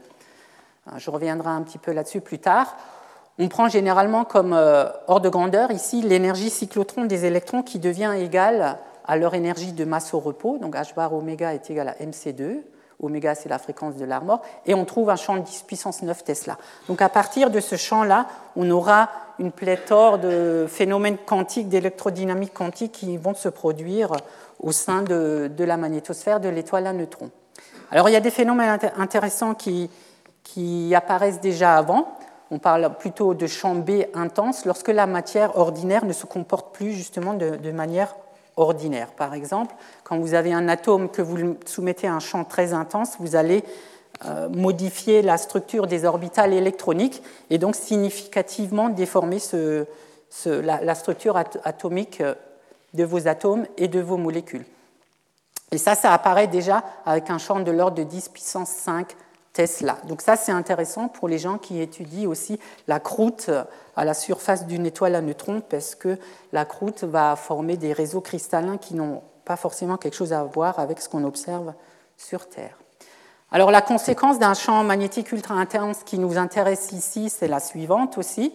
Je reviendrai un petit peu là-dessus plus tard. On prend généralement comme ordre de grandeur ici l'énergie cyclotron des électrons qui devient égale à leur énergie de masse au repos. Donc H bar oméga est égal à M C deux. Oméga, c'est la fréquence de l'Armor. Et on trouve un champ de dix puissance neuf Tesla. Donc à partir de ce champ-là, on aura une pléthore de phénomènes quantiques, d'électrodynamique quantique qui vont se produire au sein de, de la magnétosphère de l'étoile à neutrons. Alors il y a des phénomènes intéressants qui, qui apparaissent déjà avant. On parle plutôt de champ B intense lorsque la matière ordinaire ne se comporte plus justement de, de manière ordinaire. Par exemple, quand vous avez un atome que vous soumettez à un champ très intense, vous allez euh, modifier la structure des orbitales électroniques et donc significativement déformer ce, ce, la, la structure at- atomique de vos atomes et de vos molécules. Et ça, ça apparaît déjà avec un champ de l'ordre de dix puissance cinq Tesla. Donc ça, c'est intéressant pour les gens qui étudient aussi la croûte à la surface d'une étoile à neutrons, parce que la croûte va former des réseaux cristallins qui n'ont pas forcément quelque chose à voir avec ce qu'on observe sur Terre. Alors la conséquence d'un champ magnétique ultra intense qui nous intéresse ici, c'est la suivante aussi.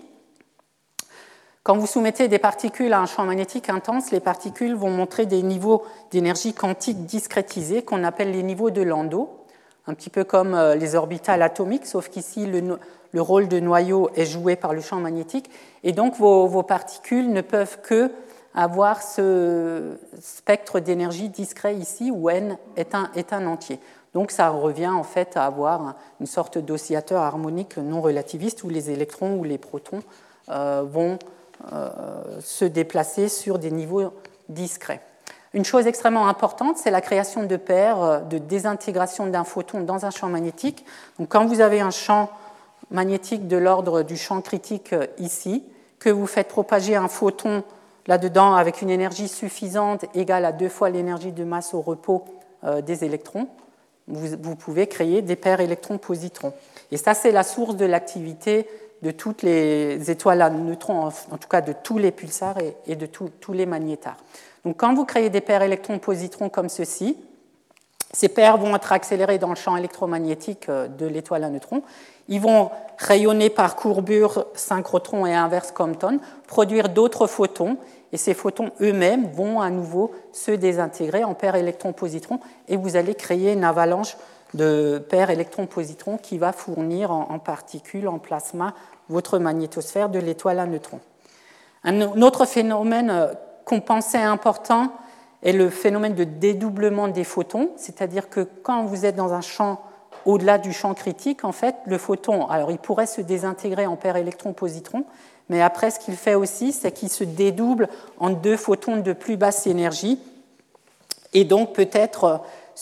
Quand vous soumettez des particules à un champ magnétique intense, les particules vont montrer des niveaux d'énergie quantique discrétisés qu'on appelle les niveaux de Landau, un petit peu comme les orbitales atomiques, sauf qu'ici, le, le rôle de noyau est joué par le champ magnétique. Et donc, vos, vos particules ne peuvent que avoir ce spectre d'énergie discret ici, où N est un, est un entier. Donc ça revient en fait à avoir une sorte d'oscillateur harmonique non relativiste où les électrons ou les protons euh, vont euh, se déplacer sur des niveaux discrets. Une chose extrêmement importante, c'est la création de paires de désintégration d'un photon dans un champ magnétique. Donc quand vous avez un champ magnétique de l'ordre du champ critique ici, que vous faites propager un photon là-dedans avec une énergie suffisante égale à deux fois l'énergie de masse au repos euh, des électrons, vous, vous pouvez créer des paires électrons-positrons. Et ça, c'est la source de l'activité de toutes les étoiles à neutrons, en tout cas de tous les pulsars et, et de tout, tous les magnétars. Donc quand vous créez des paires électrons-positrons comme ceci, ces paires vont être accélérées dans le champ électromagnétique de l'étoile à neutrons. Ils vont rayonner par courbure synchrotron et inverse Compton, produire d'autres photons, et ces photons eux-mêmes vont à nouveau se désintégrer en paires électrons-positrons, et vous allez créer une avalanche de paires électrons-positrons qui va fournir en particules, en plasma, votre magnétosphère de l'étoile à neutrons. Un autre phénomène qu'on pensait important est le phénomène de dédoublement des photons, c'est-à-dire que quand vous êtes dans un champ au-delà du champ critique, en fait, le photon, alors il pourrait se désintégrer en paires électrons-positrons, mais après, ce qu'il fait aussi, c'est qu'il se dédouble en deux photons de plus basse énergie, et donc peut-être,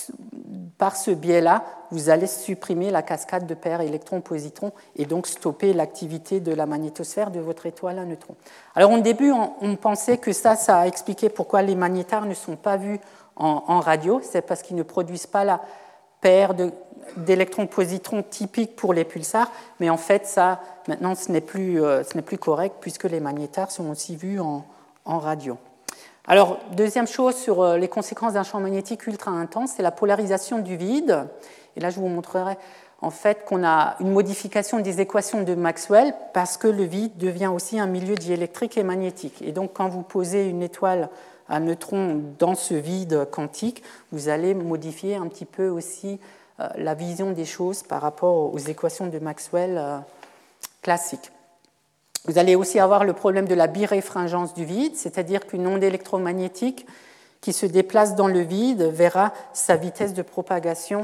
par ce biais-là, vous allez supprimer la cascade de paires électrons-positrons et donc stopper l'activité de la magnétosphère de votre étoile à neutrons. Alors, au début, on, on pensait que ça, ça a expliqué pourquoi les magnétars ne sont pas vus en, en radio, c'est parce qu'ils ne produisent pas la paire de, d'électrons-positrons typiques pour les pulsars, mais en fait, ça, maintenant, ce n'est plus, euh, ce n'est plus correct puisque les magnétars sont aussi vus en, en radio. Alors, deuxième chose sur les conséquences d'un champ magnétique ultra intense, c'est la polarisation du vide. Et là, je vous montrerai en fait qu'on a une modification des équations de Maxwell parce que le vide devient aussi un milieu diélectrique et magnétique. Et donc, quand vous posez une étoile à neutrons dans ce vide quantique, vous allez modifier un petit peu aussi euh, la vision des choses par rapport aux équations de Maxwell euh, classiques. Vous allez aussi avoir le problème de la biréfringence du vide, c'est-à-dire qu'une onde électromagnétique qui se déplace dans le vide verra sa vitesse de propagation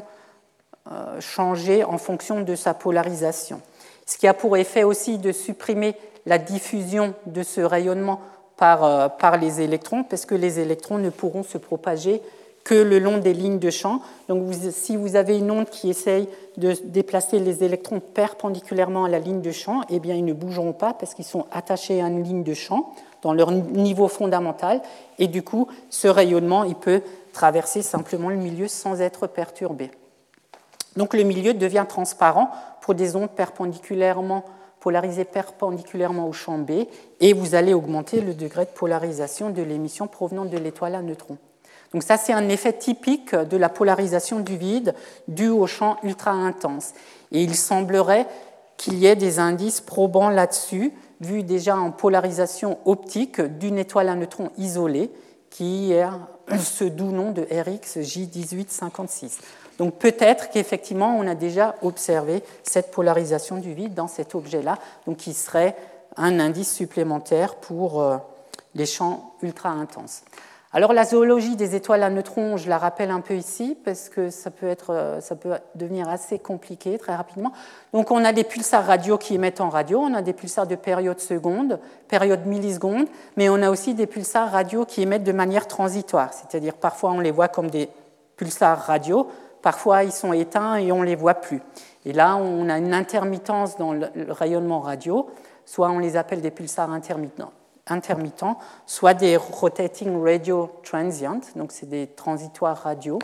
euh, changer en fonction de sa polarisation. Ce qui a pour effet aussi de supprimer la diffusion de ce rayonnement par, euh, par les électrons, parce que les électrons ne pourront se propager que le long des lignes de champ. Donc, vous, si vous avez une onde qui essaye de déplacer les électrons perpendiculairement à la ligne de champ, eh bien, ils ne bougeront pas parce qu'ils sont attachés à une ligne de champ dans leur niveau fondamental. Et du coup, ce rayonnement, il peut traverser simplement le milieu sans être perturbé. Donc, le milieu devient transparent pour des ondes perpendiculairement polarisées perpendiculairement au champ B, et vous allez augmenter le degré de polarisation de l'émission provenant de l'étoile à neutrons. Donc ça, c'est un effet typique de la polarisation du vide dû au champ ultra intense. Et il semblerait qu'il y ait des indices probants là-dessus, vus déjà en polarisation optique d'une étoile à neutrons isolée, qui a ce doux nom de R X J dix-huit cinquante-six. Donc peut-être qu'effectivement, on a déjà observé cette polarisation du vide dans cet objet-là, donc qui serait un indice supplémentaire pour les champs ultra intenses. Alors la zoologie des étoiles à neutrons, je la rappelle un peu ici, parce que ça peut, être, ça peut devenir assez compliqué très rapidement. Donc on a des pulsars radio qui émettent en radio, on a des pulsars de période seconde, période milliseconde, mais on a aussi des pulsars radio qui émettent de manière transitoire, c'est-à-dire parfois on les voit comme des pulsars radio, parfois ils sont éteints et on ne les voit plus. Et là on a une intermittence dans le rayonnement radio, soit on les appelle des pulsars intermittents, intermittents, soit des rotating radio transient, donc c'est des transitoires radio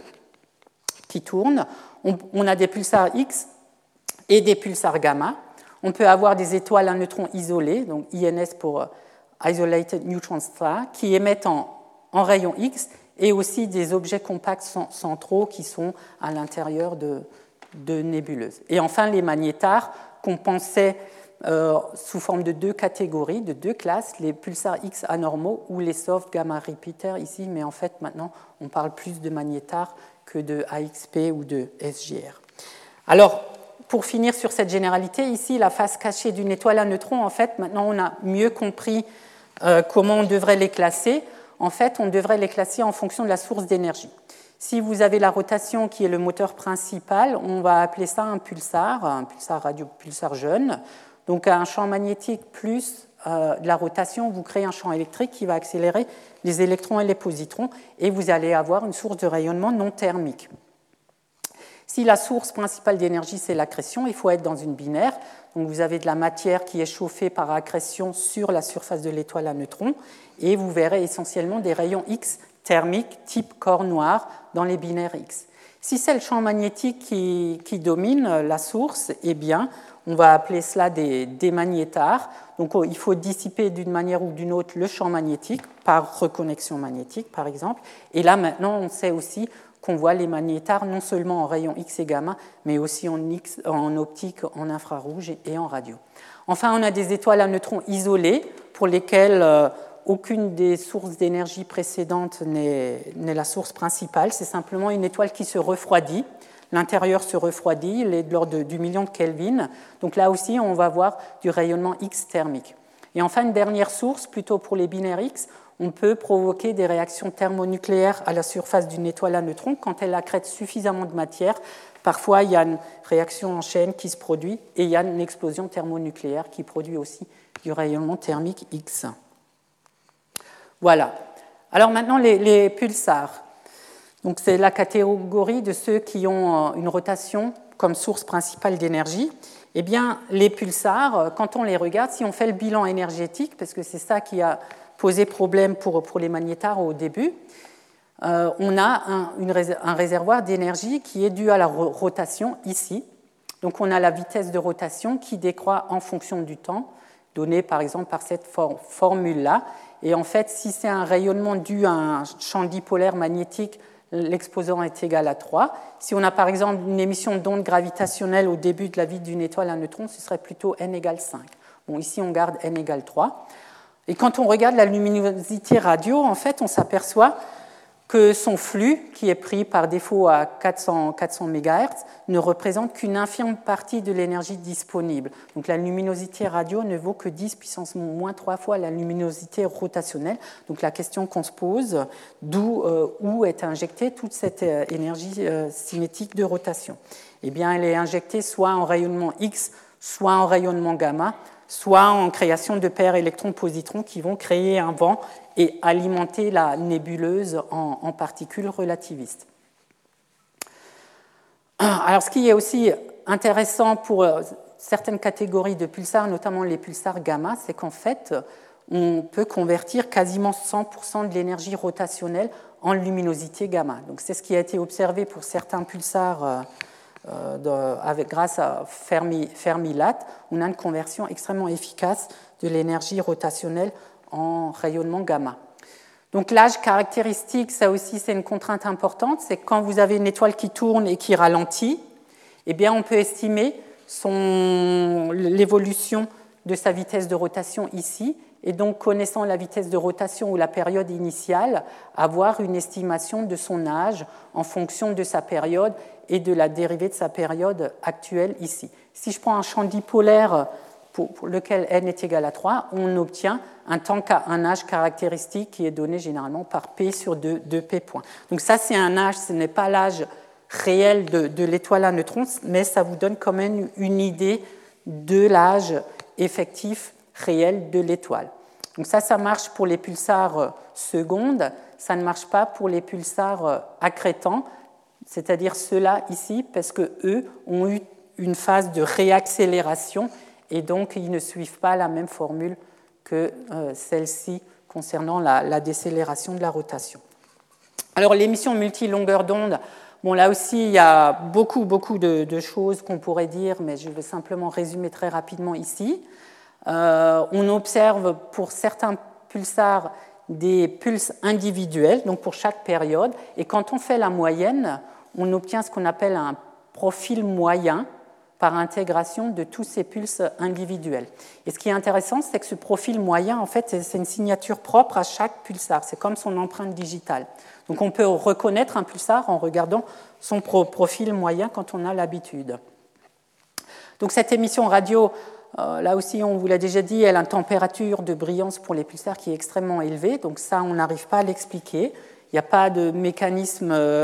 qui tournent. On, on a des pulsars X et des pulsars gamma. On peut avoir des étoiles à neutrons isolées, donc I N S pour Isolated Neutron Star, qui émettent en, en rayon X, et aussi des objets compacts centraux qui sont à l'intérieur de, de nébuleuses. Et enfin, les magnétars qu'on pensait Euh, sous forme de deux catégories, de deux classes, les pulsars X anormaux ou les soft gamma repeaters ici, mais en fait maintenant on parle plus de magnétars que de A X P ou de S G R. Alors, pour finir sur cette généralité, ici la face cachée d'une étoile à neutrons, en fait maintenant on a mieux compris euh, comment on devrait les classer. En fait, on devrait les classer en fonction de la source d'énergie. Si vous avez la rotation qui est le moteur principal, on va appeler ça un pulsar, un pulsar radio, pulsar jeune. Donc un champ magnétique plus euh, de la rotation, vous créez un champ électrique qui va accélérer les électrons et les positrons, et vous allez avoir une source de rayonnement non thermique. Si la source principale d'énergie, c'est l'accrétion, il faut être dans une binaire. Donc vous avez de la matière qui est chauffée par accrétion sur la surface de l'étoile à neutrons, et vous verrez essentiellement des rayons X thermiques type corps noir dans les binaires X. Si c'est le champ magnétique qui, qui domine la source, eh bien, on va appeler cela des, des magnétars. Donc il faut dissiper d'une manière ou d'une autre le champ magnétique par reconnexion magnétique, par exemple. Et là, maintenant, on sait aussi qu'on voit les magnétars non seulement en rayons X et gamma, mais aussi en, X, en optique, en infrarouge et en radio. Enfin, on a des étoiles à neutrons isolées pour lesquelles euh, aucune des sources d'énergie précédentes n'est la source principale. C'est simplement une étoile qui se refroidit. L'intérieur se refroidit, il est de l'ordre du million de Kelvin. Donc là aussi, on va voir du rayonnement X thermique. Et enfin, une dernière source, plutôt pour les binaires X, on peut provoquer des réactions thermonucléaires à la surface d'une étoile à neutrons quand elle accrète suffisamment de matière. Parfois, il y a une réaction en chaîne qui se produit et il y a une explosion thermonucléaire qui produit aussi du rayonnement thermique X. Voilà. Alors maintenant, les, les pulsars. Donc, c'est la catégorie de ceux qui ont une rotation comme source principale d'énergie. Eh bien, les pulsars, quand on les regarde, si on fait le bilan énergétique, parce que c'est ça qui a posé problème pour, pour les magnétars au début, euh, on a un, une, un réservoir d'énergie qui est dû à la rotation ici. Donc, on a la vitesse de rotation qui décroît en fonction du temps, donnée par exemple par cette for formule-là. Et en fait, si c'est un rayonnement dû à un champ dipolaire magnétique, l'exposant est égal à trois. Si on a par exemple une émission d'ondes gravitationnelles au début de la vie d'une étoile à neutrons, ce serait plutôt n égale cinq. Bon, ici, on garde n égale trois. Et quand on regarde la luminosité radio, en fait, on s'aperçoit que son flux, qui est pris par défaut à quatre cents, quatre cents mégahertz, ne représente qu'une infime partie de l'énergie disponible. Donc la luminosité radio ne vaut que dix puissance moins trois fois la luminosité rotationnelle. Donc la question qu'on se pose, d'où euh, où est injectée toute cette euh, énergie euh, cinétique de rotation? Eh bien, elle est injectée soit en rayonnement X, soit en rayonnement gamma, soit en création de paires électrons-positrons qui vont créer un vent et alimenter la nébuleuse en, en particules relativistes. Alors, ce qui est aussi intéressant pour certaines catégories de pulsars, notamment les pulsars gamma, c'est qu'en fait, on peut convertir quasiment cent pour cent de l'énergie rotationnelle en luminosité gamma. Donc, c'est ce qui a été observé pour certains pulsars euh, de, avec, grâce à Fermi, Fermi-Lat. On a une conversion extrêmement efficace de l'énergie rotationnelle en rayonnement gamma. Donc l'âge caractéristique, ça aussi c'est une contrainte importante, c'est que quand vous avez une étoile qui tourne et qui ralentit, eh bien on peut estimer l'évolution de sa vitesse de rotation ici, et donc connaissant la vitesse de rotation ou la période initiale, avoir une estimation de son âge en fonction de sa période et de la dérivée de sa période actuelle ici. Si je prends un champ dipolaire pour lequel n est égal à trois, on obtient un, temps, un âge caractéristique qui est donné généralement par P sur deux P points. Donc ça, c'est un âge, ce n'est pas l'âge réel de, de l'étoile à neutrons, mais ça vous donne quand même une idée de l'âge effectif réel de l'étoile. Donc ça, ça marche pour les pulsars secondes, ça ne marche pas pour les pulsars accrétants, c'est-à-dire ceux-là ici, parce qu'eux ont eu une phase de réaccélération et donc ils ne suivent pas la même formule que euh, celle-ci concernant la, la décélération de la rotation. Alors l'émission multilongueur d'onde, bon, là aussi il y a beaucoup, beaucoup de, de choses qu'on pourrait dire, mais je vais simplement résumer très rapidement ici. Euh, on observe pour certains pulsars des pulses individuels, donc pour chaque période, et quand on fait la moyenne, on obtient ce qu'on appelle un profil moyen par intégration de tous ces pulses individuels. Et ce qui est intéressant, c'est que ce profil moyen, en fait, c'est une signature propre à chaque pulsar. C'est comme son empreinte digitale. Donc on peut reconnaître un pulsar en regardant son profil moyen quand on a l'habitude. Donc cette émission radio, euh, là aussi, on vous l'a déjà dit, elle a une température de brillance pour les pulsars qui est extrêmement élevée. Donc ça, on n'arrive pas à l'expliquer. Il n'y a pas de mécanisme... Euh,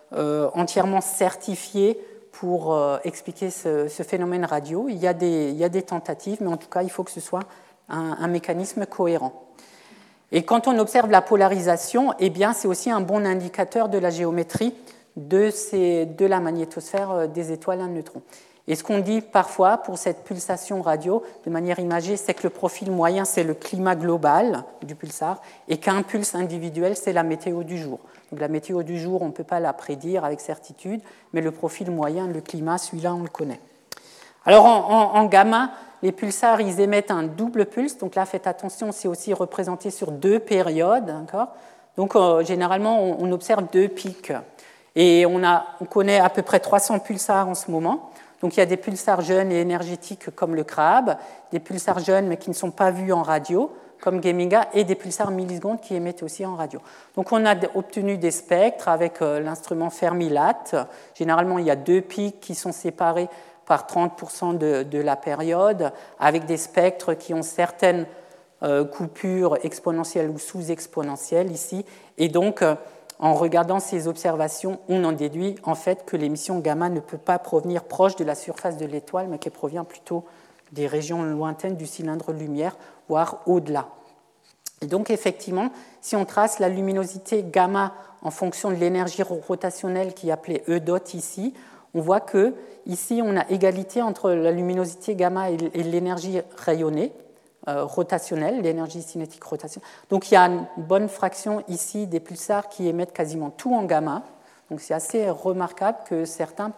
euh, entièrement certifié pour euh, expliquer ce, ce phénomène radio. Il y, a des, il y a des tentatives, mais en tout cas, il faut que ce soit un, un mécanisme cohérent. Et quand on observe la polarisation, eh bien, c'est aussi un bon indicateur de la géométrie de, ces, de la magnétosphère des étoiles à neutrons. Et ce qu'on dit parfois pour cette pulsation radio, de manière imagée, c'est que le profil moyen, c'est le climat global du pulsar, et qu'un pulse individuel, c'est la météo du jour. Donc la météo du jour, on ne peut pas la prédire avec certitude, mais le profil moyen, le climat, celui-là, on le connaît. Alors en, en, en gamma, les pulsars, ils émettent un double pulse. Donc là, faites attention, c'est aussi représenté sur deux périodes. D'accord ? Donc euh, généralement, on, on observe deux pics. Et on, a, on connaît à peu près trois cents pulsars en ce moment. Donc il y a des pulsars jeunes et énergétiques comme le crabe, des pulsars jeunes mais qui ne sont pas vus en radio, comme Geminga, et des pulsars millisecondes qui émettent aussi en radio. Donc on a obtenu des spectres avec euh, l'instrument Fermi-Lat. Généralement, il y a deux pics qui sont séparés par trente pour cent de, de la période, avec des spectres qui ont certaines euh, coupures exponentielles ou sous-exponentielles ici. Et donc, euh, en regardant ces observations, on en déduit en fait que l'émission gamma ne peut pas provenir proche de la surface de l'étoile, mais qu'elle provient plutôt des régions lointaines du cylindre lumière, voire au-delà. Et donc, effectivement, si on trace la luminosité gamma en fonction de l'énergie rotationnelle qui est appelée E dot ici, on voit que ici, on a égalité entre la luminosité gamma et l'énergie rayonnée euh, rotationnelle, l'énergie cinétique rotationnelle. Donc, il y a une bonne fraction ici des pulsars qui émettent quasiment tout en gamma. Donc, c'est assez remarquable que certains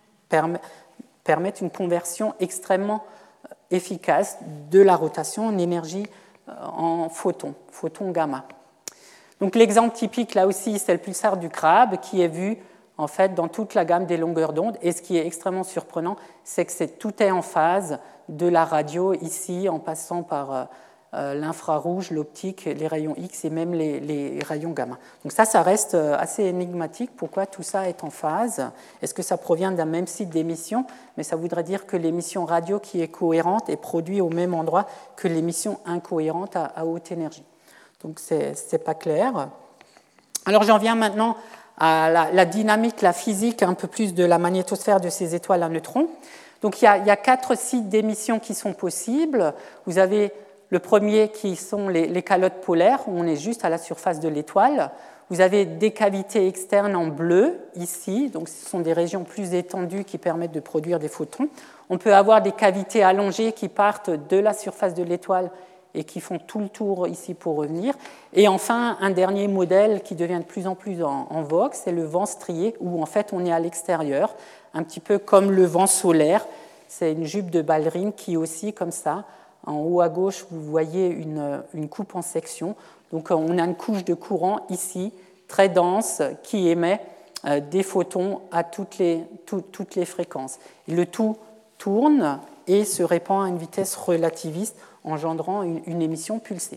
permettent une conversion extrêmement efficace de la rotation en énergie en photons, photons gamma. Donc, l'exemple typique, là aussi, c'est le pulsar du crabe qui est vu en fait, dans toute la gamme des longueurs d'onde. Et ce qui est extrêmement surprenant, c'est que c'est, tout est en phase de la radio ici, en passant par euh, l'infrarouge, l'optique, les rayons X et même les, les rayons gamma. Donc ça, ça reste assez énigmatique. Pourquoi tout ça est en phase? Est-ce que ça provient d'un même site d'émission? Mais ça voudrait dire que l'émission radio qui est cohérente est produite au même endroit que l'émission incohérente à, à haute énergie. Donc c'est, c'est pas clair. Alors j'en viens maintenant à la, la dynamique, la physique, un peu plus de la magnétosphère de ces étoiles à neutrons. Donc il y a, il y a quatre sites d'émission qui sont possibles. Vous avez le premier qui sont les, les calottes polaires, où on est juste à la surface de l'étoile. Vous avez des cavités externes en bleu, ici, donc ce sont des régions plus étendues qui permettent de produire des photons. On peut avoir des cavités allongées qui partent de la surface de l'étoile et qui font tout le tour ici pour revenir. Et enfin, un dernier modèle qui devient de plus en plus en, en vogue, c'est le vent strié, où en fait on est à l'extérieur, un petit peu comme le vent solaire. C'est une jupe de ballerine qui oscille comme ça. En haut à gauche, vous voyez une, une coupe en section. Donc on a une couche de courant ici, très dense, qui émet euh, des photons à toutes les, tout, toutes les fréquences. Et le tout tourne et se répand à une vitesse relativiste, engendrant une, une émission pulsée.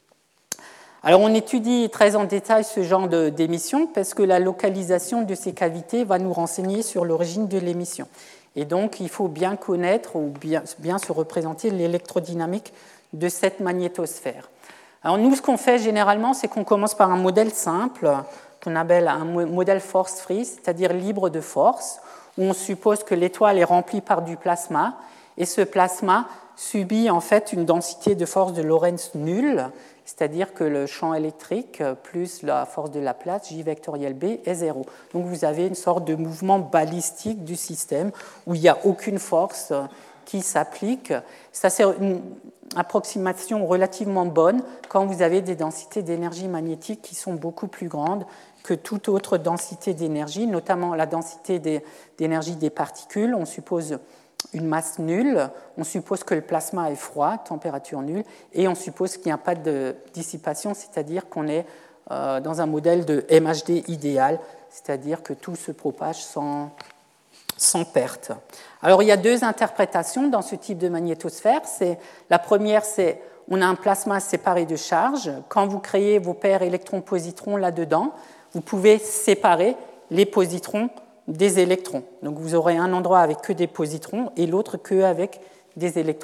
Alors on étudie très en détail ce genre de, d'émission parce que la localisation de ces cavités va nous renseigner sur l'origine de l'émission. Et donc il faut bien connaître ou bien, bien se représenter l'électrodynamique de cette magnétosphère. Alors nous, ce qu'on fait généralement, c'est qu'on commence par un modèle simple, qu'on appelle un modèle force-free, c'est-à-dire libre de force, où on suppose que l'étoile est remplie par du plasma, et ce plasma subit en fait une densité de force de Lorentz nulle, c'est-à-dire que le champ électrique plus la force de Laplace, J vectoriel B, est zéro. Donc vous avez une sorte de mouvement balistique du système où il n'y a aucune force qui s'applique. Ça, c'est une approximation relativement bonne quand vous avez des densités d'énergie magnétique qui sont beaucoup plus grandes que toute autre densité d'énergie, notamment la densité d'énergie des particules. On suppose une masse nulle, on suppose que le plasma est froid, température nulle, et on suppose qu'il n'y a pas de dissipation, c'est-à-dire qu'on est dans un modèle de M H D idéal, c'est-à-dire que tout se propage sans, sans perte. Alors il y a deux interprétations dans ce type de magnétosphère. C'est, la première, c'est on a un plasma séparé de charge. Quand vous créez vos paires électrons-positrons là-dedans, vous pouvez séparer les positrons des électrons. Donc vous aurez un endroit avec que des positrons et l'autre que avec des électrons.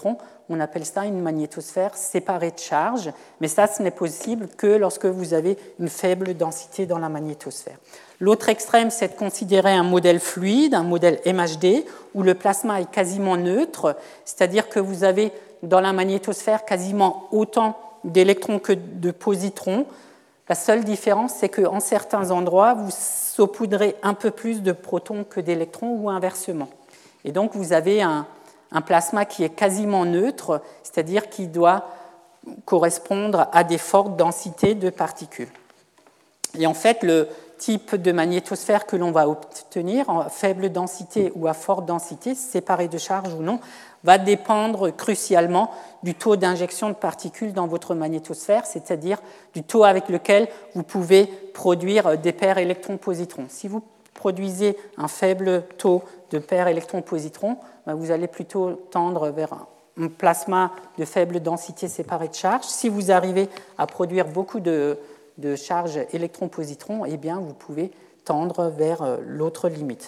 On appelle ça une magnétosphère séparée de charge, mais ça, ce n'est possible que lorsque vous avez une faible densité dans la magnétosphère. L'autre extrême, c'est de considérer un modèle fluide, un modèle M H D, où le plasma est quasiment neutre, c'est-à-dire que vous avez dans la magnétosphère quasiment autant d'électrons que de positrons. La seule différence, c'est qu'en certains endroits, vous saupoudrez un peu plus de protons que d'électrons ou inversement. Et donc, vous avez un, un plasma qui est quasiment neutre, c'est-à-dire qui doit correspondre à des fortes densités de particules. Et en fait, le type de magnétosphère que l'on va obtenir, en faible densité ou à forte densité, séparé de charge ou non, va dépendre crucialement du taux d'injection de particules dans votre magnétosphère, c'est-à-dire du taux avec lequel vous pouvez produire des paires électrons-positrons. Si vous produisez un faible taux de paires électrons-positrons, vous allez plutôt tendre vers un plasma de faible densité séparé de charge. Si vous arrivez à produire beaucoup de, de charges électrons-positrons, eh bien, vous pouvez tendre vers l'autre limite.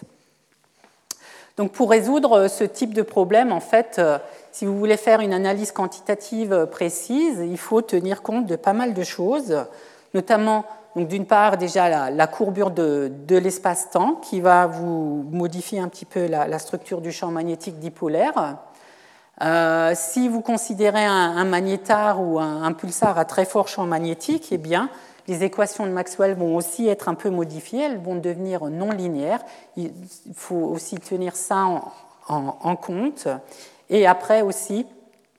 Donc, pour résoudre ce type de problème, en fait, si vous voulez faire une analyse quantitative précise, il faut tenir compte de pas mal de choses, notamment, donc, d'une part, déjà la, la courbure de, de l'espace-temps qui va vous modifier un petit peu la, la structure du champ magnétique dipolaire. Euh, si vous considérez un, un magnétar ou un, un pulsar à très fort champ magnétique, eh bien, les équations de Maxwell vont aussi être un peu modifiées, elles vont devenir non linéaires. Il faut aussi tenir ça en, en, en compte. Et après aussi,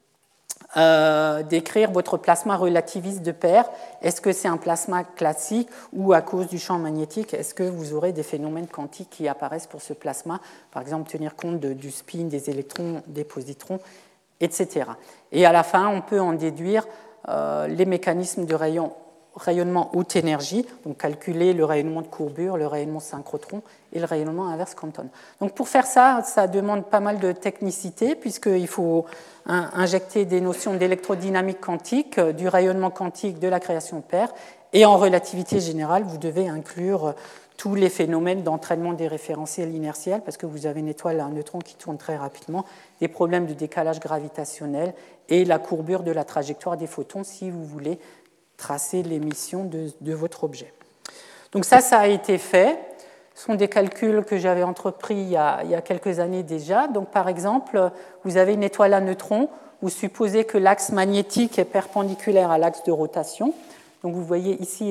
euh, décrire votre plasma relativiste de paire. Est-ce que c'est un plasma classique ou à cause du champ magnétique, est-ce que vous aurez des phénomènes quantiques qui apparaissent pour ce plasma? Par exemple, tenir compte de, du spin, des électrons, des positrons, et cetera. Et à la fin, on peut en déduire euh, les mécanismes de rayon rayonnement haute énergie, donc calculer le rayonnement de courbure, le rayonnement synchrotron et le rayonnement inverse Compton. Donc pour faire ça, ça demande pas mal de technicité puisqu'il faut injecter des notions d'électrodynamique quantique, du rayonnement quantique, de la création de paires, et en relativité générale, vous devez inclure tous les phénomènes d'entraînement des référentiels inertiels parce que vous avez une étoile à un neutron qui tourne très rapidement, des problèmes de décalage gravitationnel et la courbure de la trajectoire des photons si vous voulez tracer l'émission de, de votre objet. Donc ça, ça a été fait. Ce sont des calculs que j'avais entrepris il y, a, il y a quelques années déjà. Donc par exemple, vous avez une étoile à neutrons, vous supposez que l'axe magnétique est perpendiculaire à l'axe de rotation. Donc vous voyez ici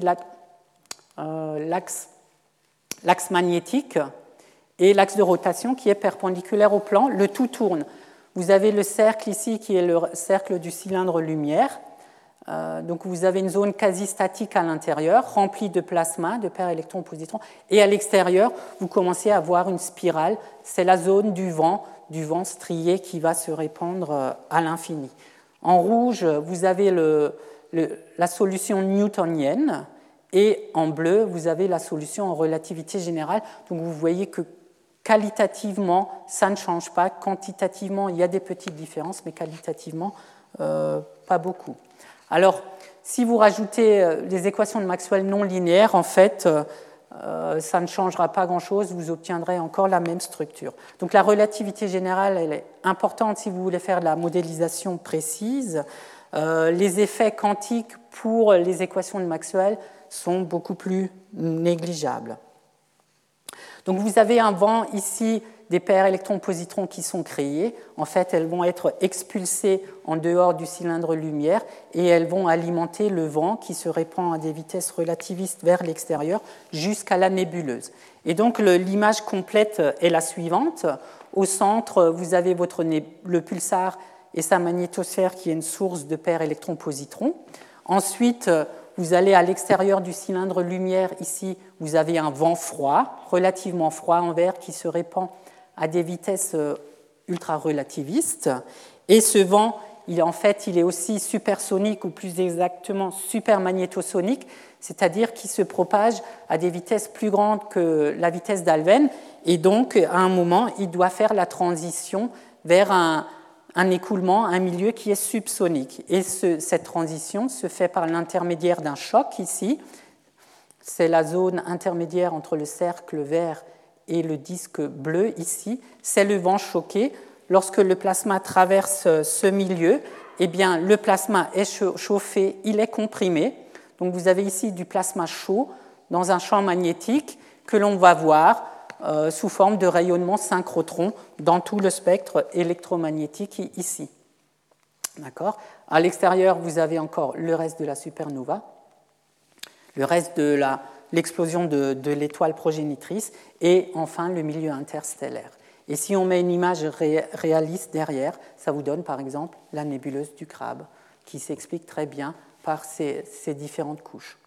euh, l'axe, l'axe magnétique et l'axe de rotation qui est perpendiculaire au plan. Le tout tourne. Vous avez le cercle ici qui est le cercle du cylindre lumière. Euh, donc vous avez une zone quasi statique à l'intérieur, remplie de plasma, de paires électrons-positrons, et à l'extérieur, vous commencez à voir une spirale. C'est la zone du vent, du vent strié qui va se répandre à l'infini. En rouge, vous avez le, le, la solution newtonienne, et en bleu, vous avez la solution en relativité générale. Donc vous voyez que qualitativement, ça ne change pas. Quantitativement, il y a des petites différences, mais qualitativement, euh, pas beaucoup. Alors, si vous rajoutez les équations de Maxwell non linéaires, en fait, euh, ça ne changera pas grand-chose, vous obtiendrez encore la même structure. Donc la relativité générale, elle est importante si vous voulez faire de la modélisation précise. Euh, les effets quantiques pour les équations de Maxwell sont beaucoup plus négligeables. Donc vous avez un vent ici, des paires électrons-positrons qui sont créées. En fait, elles vont être expulsées en dehors du cylindre lumière et elles vont alimenter le vent qui se répand à des vitesses relativistes vers l'extérieur jusqu'à la nébuleuse. Et donc, le, l'image complète est la suivante. Au centre, vous avez votre né- le pulsar et sa magnétosphère qui est une source de paires électrons-positrons. Ensuite, vous allez à l'extérieur du cylindre lumière. Ici, vous avez un vent froid, relativement froid en vert, qui se répand à des vitesses ultra-relativistes. Et ce vent, il, en fait, il est aussi supersonique, ou plus exactement supermagnétosonique, c'est-à-dire qu'il se propage à des vitesses plus grandes que la vitesse d'Alven. Et donc, à un moment, il doit faire la transition vers un, un écoulement, un milieu qui est subsonique. Et ce, cette transition se fait par l'intermédiaire d'un choc ici. C'est la zone intermédiaire entre le cercle vert et le disque bleu ici. C'est le vent choqué. lorsque le plasma traverse ce milieu, eh bien, le plasma est chauffé, il est comprimé. Donc vous avez ici du plasma chaud dans un champ magnétique que l'on va voir euh, sous forme de rayonnement synchrotron dans tout le spectre électromagnétique ici. D'accord ? À l'extérieur, vous avez encore le reste de la supernova, le reste de la, l'explosion de, de l'étoile progénitrice et enfin le milieu interstellaire. Et si on met une image ré, réaliste derrière, ça vous donne par exemple la nébuleuse du Crabe, qui s'explique très bien par ces, ces différentes couches.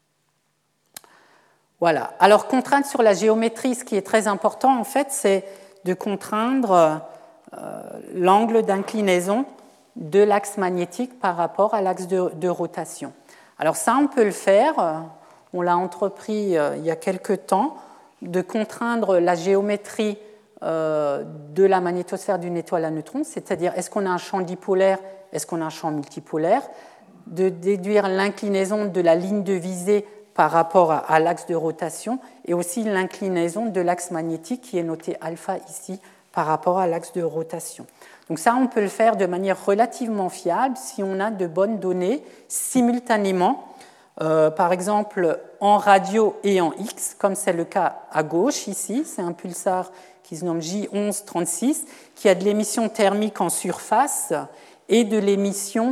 Voilà. Alors, contrainte sur la géométrie, ce qui est très important, en fait, c'est de contraindre euh, l'angle d'inclinaison de l'axe magnétique par rapport à l'axe de, de rotation. Alors ça, on peut le faire, on l'a entrepris euh, il y a quelque temps, de contraindre la géométrie euh, de la magnétosphère d'une étoile à neutrons, c'est-à-dire est-ce qu'on a un champ dipolaire, est-ce qu'on a un champ multipolaire, de déduire l'inclinaison de la ligne de visée par rapport à, à l'axe de rotation et aussi l'inclinaison de l'axe magnétique qui est noté alpha ici par rapport à l'axe de rotation. Donc ça, on peut le faire de manière relativement fiable si on a de bonnes données simultanément, euh, par exemple en radio et en X, comme c'est le cas à gauche ici. C'est un pulsar qui se nomme J onze trente-six, qui a de l'émission thermique en surface et de l'émission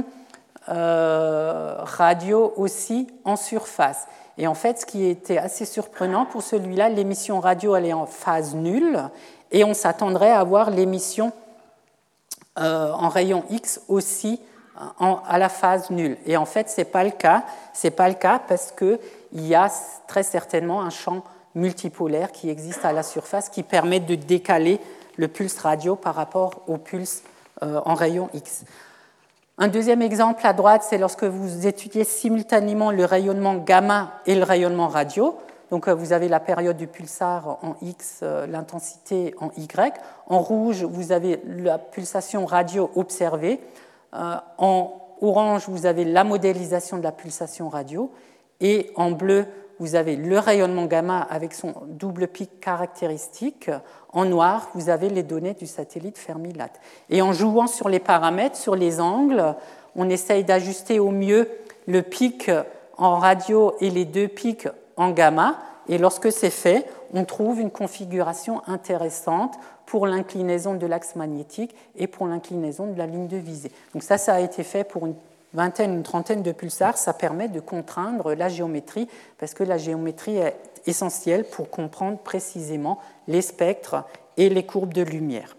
euh, radio aussi en surface. Et en fait, ce qui était assez surprenant pour celui-là, l'émission radio elle est en phase nulle et on s'attendrait à avoir l'émission Euh, en rayon X aussi en, à la phase nulle. Et en fait, ce n'est pas le cas. Ce n'est pas le cas parce qu'il y a très certainement un champ multipolaire qui existe à la surface qui permet de décaler le pulse radio par rapport au pulse euh, en rayon X. Un deuxième exemple à droite, c'est lorsque vous étudiez simultanément le rayonnement gamma et le rayonnement radio. Donc vous avez la période du pulsar en X, l'intensité en Y. En rouge, vous avez la pulsation radio observée. En orange, vous avez la modélisation de la pulsation radio. Et en bleu, vous avez le rayonnement gamma avec son double pic caractéristique. En noir, vous avez les données du satellite Fermi-Lat. Et en jouant sur les paramètres, sur les angles, on essaye d'ajuster au mieux le pic en radio et les deux pics en gamma, et lorsque c'est fait, on trouve une configuration intéressante pour l'inclinaison de l'axe magnétique et pour l'inclinaison de la ligne de visée. Donc ça, ça a été fait pour une vingtaine, une trentaine de pulsars, ça permet de contraindre la géométrie, parce que la géométrie est essentielle pour comprendre précisément les spectres et les courbes de lumière.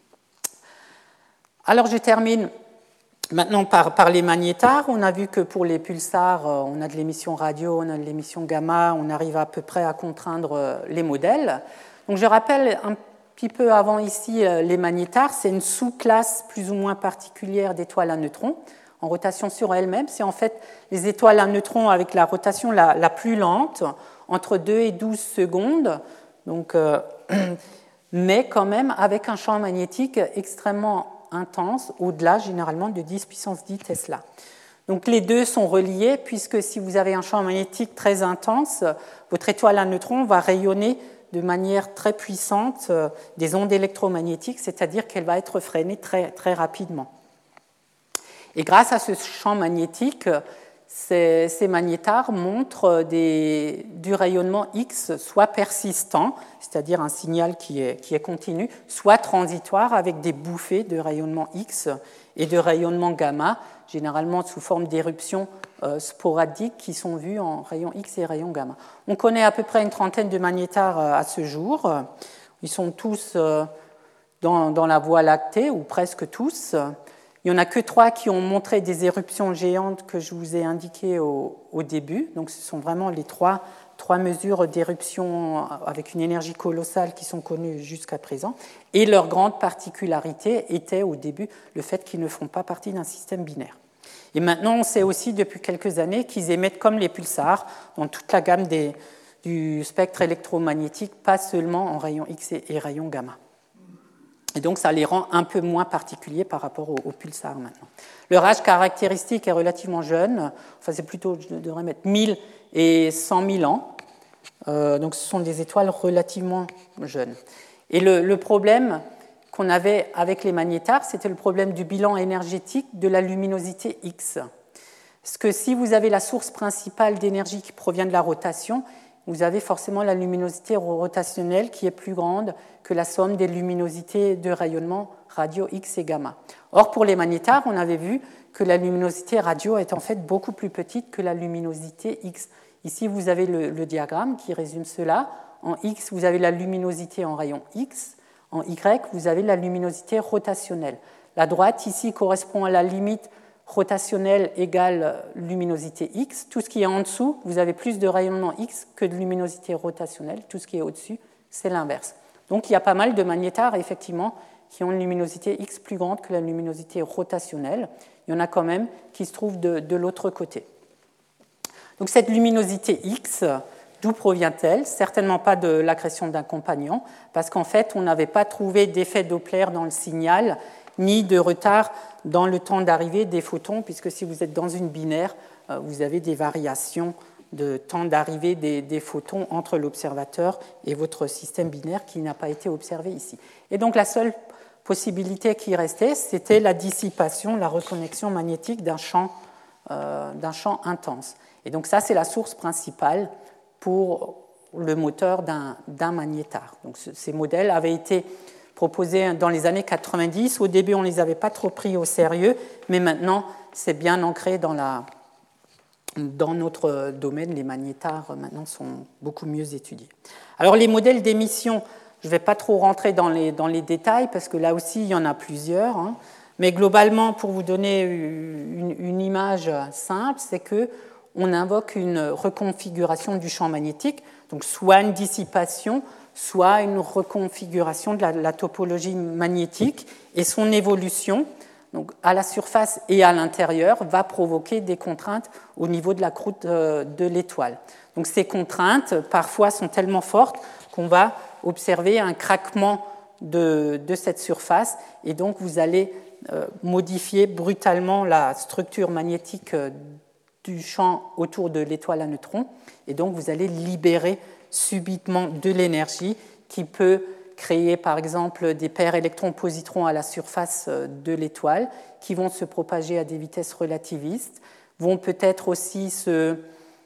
Alors je termine maintenant, par, par les magnétars. On a vu que pour les pulsars, on a de l'émission radio, on a de l'émission gamma, on arrive à peu près à contraindre les modèles. Donc, je rappelle un petit peu avant ici les magnétars. C'est une sous-classe plus ou moins particulière d'étoiles à neutrons en rotation sur elles-mêmes. C'est en fait les étoiles à neutrons avec la rotation la, la plus lente, entre deux et douze secondes, donc, euh, mais quand même avec un champ magnétique extrêmement intense, au-delà généralement de dix puissance dix Tesla. Donc les deux sont reliés, puisque si vous avez un champ magnétique très intense, votre étoile à neutrons va rayonner de manière très puissante des ondes électromagnétiques, c'est-à-dire qu'elle va être freinée très, très rapidement. Et grâce à ce champ magnétique, ces, ces magnétars montrent des, du rayonnement X soit persistant, c'est-à-dire un signal qui est, qui est continu, soit transitoire avec des bouffées de rayonnement X et de rayonnement gamma, généralement sous forme d'éruptions euh, sporadiques qui sont vues en rayon X et rayon gamma. On connaît à peu près une trentaine de magnétars euh, à ce jour. Ils sont tous euh, dans, dans la Voie lactée, ou presque tous. Il n'y en a que trois qui ont montré des éruptions géantes que je vous ai indiquées au, au début. Donc, ce sont vraiment les trois, trois mesures d'éruption avec une énergie colossale qui sont connues jusqu'à présent. Et leur grande particularité était au début le fait qu'ils ne font pas partie d'un système binaire. Et maintenant, on sait aussi depuis quelques années qu'ils émettent comme les pulsars dans toute la gamme des, du spectre électromagnétique, pas seulement en rayon X et, et rayon gamma. Et donc, ça les rend un peu moins particuliers par rapport aux, aux pulsars maintenant. Leur âge caractéristique est relativement jeune. Enfin, c'est plutôt, je devrais mettre mille et cent mille ans. Euh, donc, ce sont des étoiles relativement jeunes. Et le, le problème qu'on avait avec les magnétars, c'était le problème du bilan énergétique de la luminosité X. Parce que si vous avez la source principale d'énergie qui provient de la rotation, vous avez forcément la luminosité rotationnelle qui est plus grande que la somme des luminosités de rayonnement radio X et gamma. Or, pour les magnétars, on avait vu que la luminosité radio est en fait beaucoup plus petite que la luminosité X. Ici, vous avez le, le diagramme qui résume cela. En X, vous avez la luminosité en rayon X. En Y, vous avez la luminosité rotationnelle. La droite, ici, correspond à la limite rotationnelle égale luminosité X. Tout ce qui est en dessous, vous avez plus de rayonnement X que de luminosité rotationnelle. Tout ce qui est au-dessus, c'est l'inverse. Donc, il y a pas mal de magnétars, effectivement, qui ont une luminosité X plus grande que la luminosité rotationnelle. Il y en a quand même qui se trouvent de, de l'autre côté. Donc, cette luminosité X, d'où provient-elle? Certainement pas de l'accrétion d'un compagnon, parce qu'en fait, on n'avait pas trouvé d'effet Doppler dans le signal, ni de retard dans le temps d'arrivée des photons, puisque si vous êtes dans une binaire, vous avez des variations de temps d'arrivée des, des photons entre l'observateur et votre système binaire qui n'a pas été observé ici. Et donc la seule possibilité qui restait, c'était la dissipation, la reconnexion magnétique d'un champ, euh, d'un champ intense. Et donc ça, c'est la source principale pour le moteur d'un, d'un magnétar. Donc ce, ces modèles avaient été proposés dans les années quatre-vingt-dix. Au début, on ne les avait pas trop pris au sérieux, mais maintenant, c'est bien ancré dans, la, dans notre domaine. Les magnétars, maintenant, sont beaucoup mieux étudiés. Alors, les modèles d'émission, je ne vais pas trop rentrer dans les, dans les détails, parce que là aussi, il y en a plusieurs. Hein. Mais globalement, pour vous donner une, une image simple, c'est qu'on invoque une reconfiguration du champ magnétique, donc soit une dissipation, soit une reconfiguration de la, la topologie magnétique, et son évolution, donc à la surface et à l'intérieur, va provoquer des contraintes au niveau de la croûte de l'étoile. Donc ces contraintes, parfois, sont tellement fortes qu'on va observer un craquement de, de cette surface, et donc vous allez euh, modifier brutalement la structure magnétique du champ autour de l'étoile à neutrons, et donc vous allez libérer subitement de l'énergie qui peut créer par exemple des paires électrons-positrons à la surface de l'étoile qui vont se propager à des vitesses relativistes, vont peut-être aussi se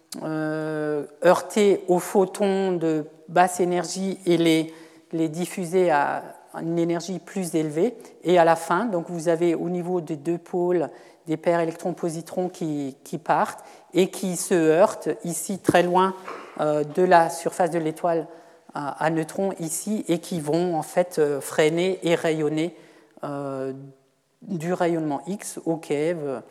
euh, heurter aux photons de basse énergie et les, les diffuser à une énergie plus élevée. Et à la fin, donc vous avez au niveau des deux pôles des paires électrons-positrons qui, qui partent et qui se heurtent ici très loin de la surface de l'étoile à neutrons ici et qui vont en fait freiner et rayonner euh, du rayonnement X au Kev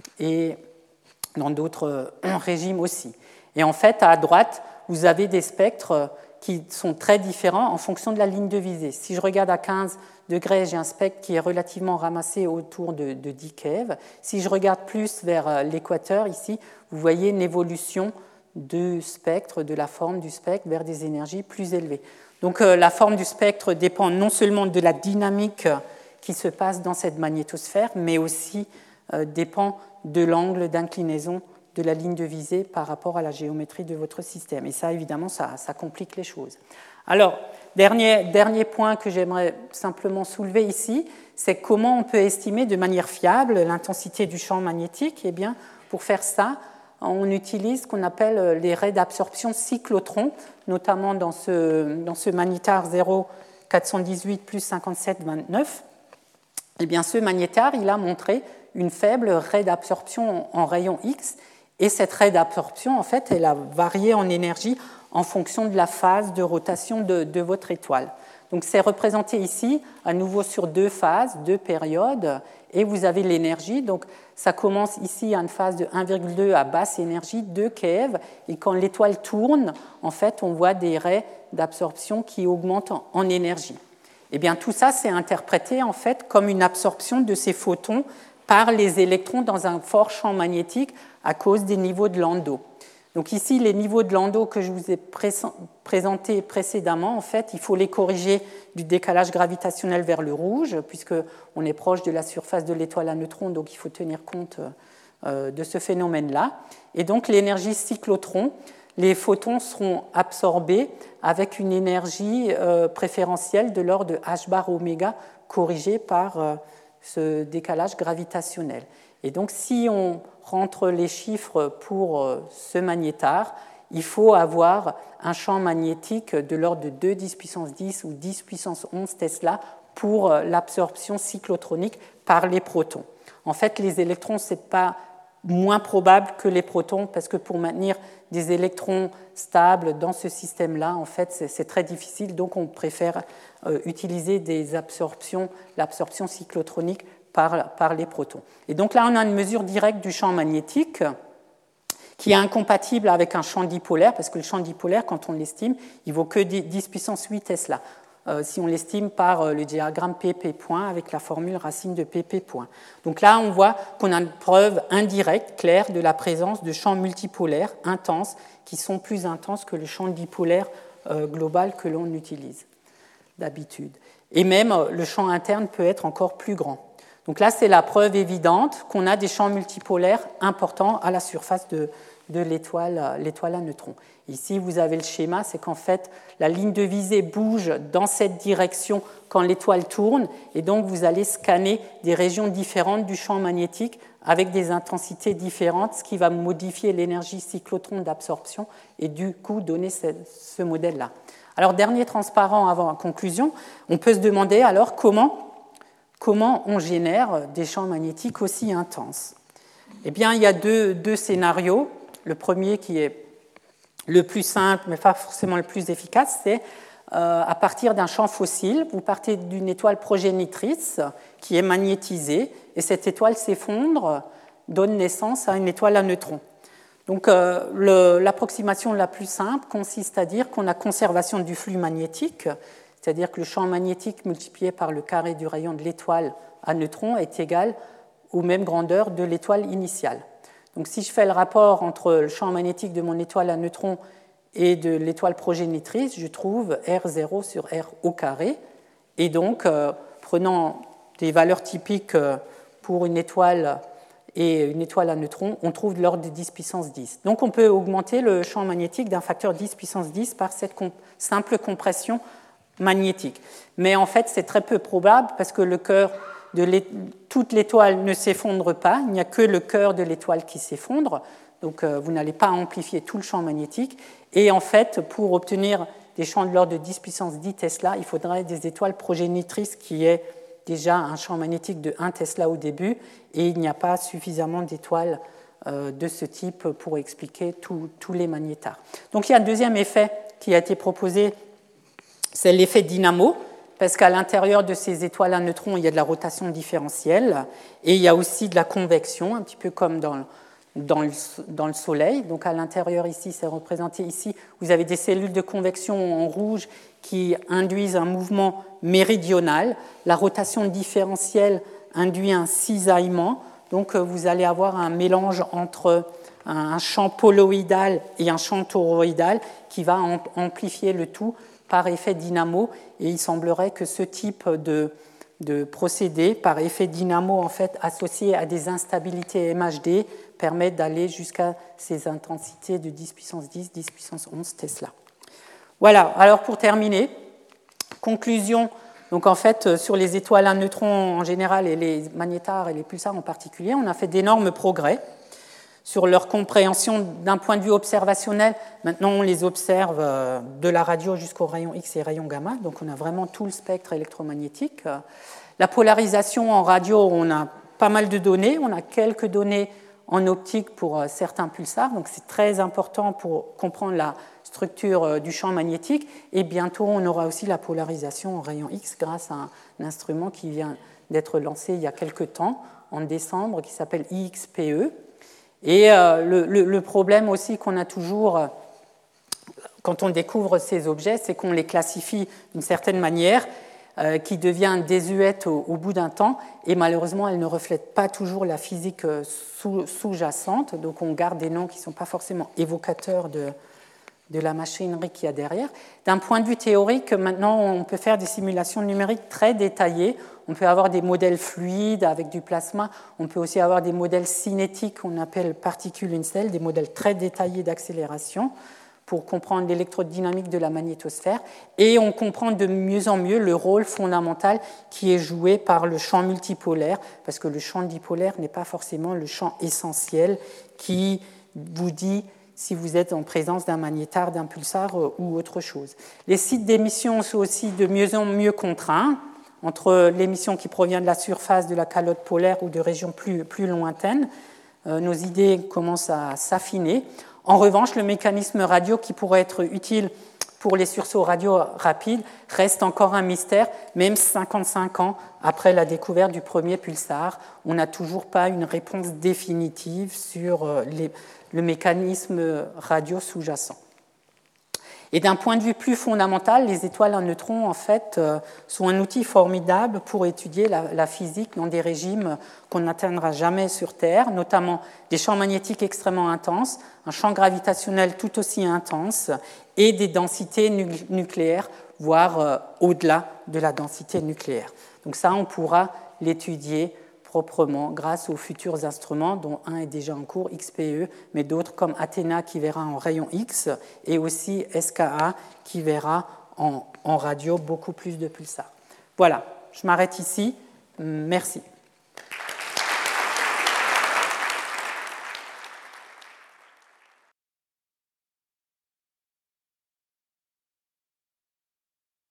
et dans d'autres régimes aussi. Et en fait, à droite, vous avez des spectres qui sont très différents en fonction de la ligne de visée. Si je regarde à quinze degrés, j'ai un spectre qui est relativement ramassé autour de, de dix Kev. Si je regarde plus vers l'équateur ici, vous voyez une évolution du spectre, de la forme du spectre vers des énergies plus élevées. Donc euh, la forme du spectre dépend non seulement de la dynamique qui se passe dans cette magnétosphère, mais aussi euh, dépend de l'angle d'inclinaison de la ligne de visée par rapport à la géométrie de votre système. Et ça, évidemment, ça, ça complique les choses. Alors, dernier, dernier point que j'aimerais simplement soulever ici, c'est comment on peut estimer de manière fiable l'intensité du champ magnétique. Eh bien, pour faire ça, on utilise ce qu'on appelle les raies d'absorption cyclotrons, notamment dans ce, dans ce magnétar zéro quatre cent dix-huit plus cinquante-sept vingt-neuf. Eh bien, ce magnétar, il a montré une faible raie d'absorption en rayon X, et cette raie d'absorption, en fait, elle a varié en énergie en fonction de la phase de rotation de, de votre étoile. Donc, c'est représenté ici, à nouveau sur deux phases, deux périodes, et vous avez l'énergie. Donc, ça commence ici à une phase de un virgule deux à basse énergie, deux Kev, et quand l'étoile tourne, en fait, on voit des raies d'absorption qui augmentent en, en énergie. Eh bien, tout ça, c'est interprété, en fait, comme une absorption de ces photons par les électrons dans un fort champ magnétique à cause des niveaux de Landau. Donc ici, les niveaux de Landau que je vous ai présentés précédemment, en fait, il faut les corriger du décalage gravitationnel vers le rouge, puisqu'on est proche de la surface de l'étoile à neutrons, donc il faut tenir compte de ce phénomène-là. Et donc l'énergie cyclotron, les photons seront absorbés avec une énergie préférentielle de l'ordre de h bar oméga corrigé par euh, ce décalage gravitationnel. Et donc, si on rentre les chiffres pour euh, ce magnétar, il faut avoir un champ magnétique de l'ordre de deux dix puissance dix ou dix puissance onze Tesla pour euh, l'absorption cyclotronique par les protons. En fait, les électrons, ce n'est pas moins probable que les protons, parce que pour maintenir des électrons stables dans ce système-là, en fait, c'est, c'est très difficile, donc on préfère euh, utiliser des absorptions, l'absorption cyclotronique par, par les protons. Et donc là, on a une mesure directe du champ magnétique qui est incompatible avec un champ dipolaire, parce que le champ dipolaire, quand on l'estime, il vaut que dix puissance huit Tesla. Euh, si on l'estime par euh, le diagramme P P point avec la formule racine de P P point. Donc là, on voit qu'on a une preuve indirecte, claire, de la présence de champs multipolaires intenses qui sont plus intenses que le champ dipolaire euh, global que l'on utilise d'habitude. Et même, euh, le champ interne peut être encore plus grand. Donc là, c'est la preuve évidente qu'on a des champs multipolaires importants à la surface de, de l'étoile, l'étoile à neutrons. Ici, vous avez le schéma, c'est qu'en fait, la ligne de visée bouge dans cette direction quand l'étoile tourne, et donc vous allez scanner des régions différentes du champ magnétique avec des intensités différentes, ce qui va modifier l'énergie cyclotron d'absorption et du coup donner ce, ce modèle-là. Alors, dernier transparent avant la conclusion, on peut se demander alors comment, comment on génère des champs magnétiques aussi intenses. Eh bien, il y a deux, deux scénarios. Le premier qui est le plus simple, mais pas forcément le plus efficace, c'est euh, à partir d'un champ fossile, vous partez d'une étoile progénitrice qui est magnétisée, et cette étoile s'effondre, donne naissance à une étoile à neutrons. Donc euh, le, l'approximation la plus simple consiste à dire qu'on a conservation du flux magnétique, c'est-à-dire que le champ magnétique multiplié par le carré du rayon de l'étoile à neutrons est égal aux mêmes grandeurs de l'étoile initiale. Donc, si je fais le rapport entre le champ magnétique de mon étoile à neutrons et de l'étoile progénitrice, je trouve R zéro sur R au carré. Et donc, euh, prenant des valeurs typiques pour une étoile et une étoile à neutrons, on trouve de l'ordre de dix puissance dix. Donc, on peut augmenter le champ magnétique d'un facteur dix puissance dix par cette comp- simple compression magnétique. Mais en fait, c'est très peu probable parce que le cœur de l'é... toute l'étoile ne s'effondre pas, il n'y a que le cœur de l'étoile qui s'effondre, donc euh, vous n'allez pas amplifier tout le champ magnétique. Et en fait, pour obtenir des champs de l'ordre de dix puissance dix Tesla, il faudrait des étoiles progénitrices qui aient déjà un champ magnétique de un Tesla au début, et il n'y a pas suffisamment d'étoiles euh, de ce type pour expliquer tous les magnétars. Donc il y a un deuxième effet qui a été proposé, c'est l'effet dynamo, parce qu'à l'intérieur de ces étoiles à neutrons, il y a de la rotation différentielle et il y a aussi de la convection, un petit peu comme dans, dans, le, dans le Soleil. Donc à l'intérieur ici, c'est représenté ici, vous avez des cellules de convection en rouge qui induisent un mouvement méridional. La rotation différentielle induit un cisaillement, donc vous allez avoir un mélange entre un champ poloïdal et un champ toroïdal qui va amplifier le tout par effet dynamo, et il semblerait que ce type de, de procédé, par effet dynamo en fait, associé à des instabilités M H D, permettent d'aller jusqu'à ces intensités de dix puissance dix, dix puissance onze Tesla. Voilà, alors pour terminer, conclusion, donc en fait, sur les étoiles à neutrons en général et les magnétars et les pulsars en particulier, on a fait d'énormes progrès sur leur compréhension d'un point de vue observationnel. Maintenant, on les observe de la radio jusqu'aux rayons X et rayons gamma, donc on a vraiment tout le spectre électromagnétique. La polarisation en radio, on a pas mal de données, on a quelques données en optique pour certains pulsars, donc c'est très important pour comprendre la structure du champ magnétique, et bientôt on aura aussi la polarisation en rayons X grâce à un instrument qui vient d'être lancé il y a quelques temps, en décembre, qui s'appelle I X P E. Et euh, le, le, le problème aussi qu'on a toujours euh, quand on découvre ces objets, c'est qu'on les classifie d'une certaine manière euh, qui devient désuète au, au bout d'un temps, et malheureusement, elle ne reflète pas toujours la physique sous, sous-jacente, donc on garde des noms qui ne sont pas forcément évocateurs de, de la machinerie qu'il y a derrière. D'un point de vue théorique, maintenant, on peut faire des simulations numériques très détaillées. On peut avoir des modèles fluides avec du plasma. On peut aussi avoir des modèles cinétiques qu'on appelle particules in cell, des modèles très détaillés d'accélération, pour comprendre l'électrodynamique de la magnétosphère, et on comprend de mieux en mieux le rôle fondamental qui est joué par le champ multipolaire, parce que le champ dipolaire n'est pas forcément le champ essentiel qui vous dit si vous êtes en présence d'un magnétar, d'un pulsar ou autre chose. Les sites d'émission sont aussi de mieux en mieux contraints, entre l'émission qui provient de la surface de la calotte polaire ou de régions plus, plus lointaines. Euh, nos idées commencent à s'affiner. En revanche, le mécanisme radio qui pourrait être utile pour les sursauts radio rapides reste encore un mystère, même cinquante-cinq ans après la découverte du premier pulsar. On n'a toujours pas une réponse définitive sur les, le mécanisme radio sous-jacent. Et d'un point de vue plus fondamental, les étoiles à neutrons, en fait, sont un outil formidable pour étudier la, la physique dans des régimes qu'on n'atteindra jamais sur Terre, notamment des champs magnétiques extrêmement intenses, un champ gravitationnel tout aussi intense et des densités nu- nucléaires, voire euh, au-delà de la densité nucléaire. Donc ça, on pourra l'étudier proprement grâce aux futurs instruments, dont un est déjà en cours, X P E, mais d'autres comme Athéna qui verra en rayon X, et aussi S K A qui verra en, en radio beaucoup plus de pulsars. Voilà, je m'arrête ici. Merci.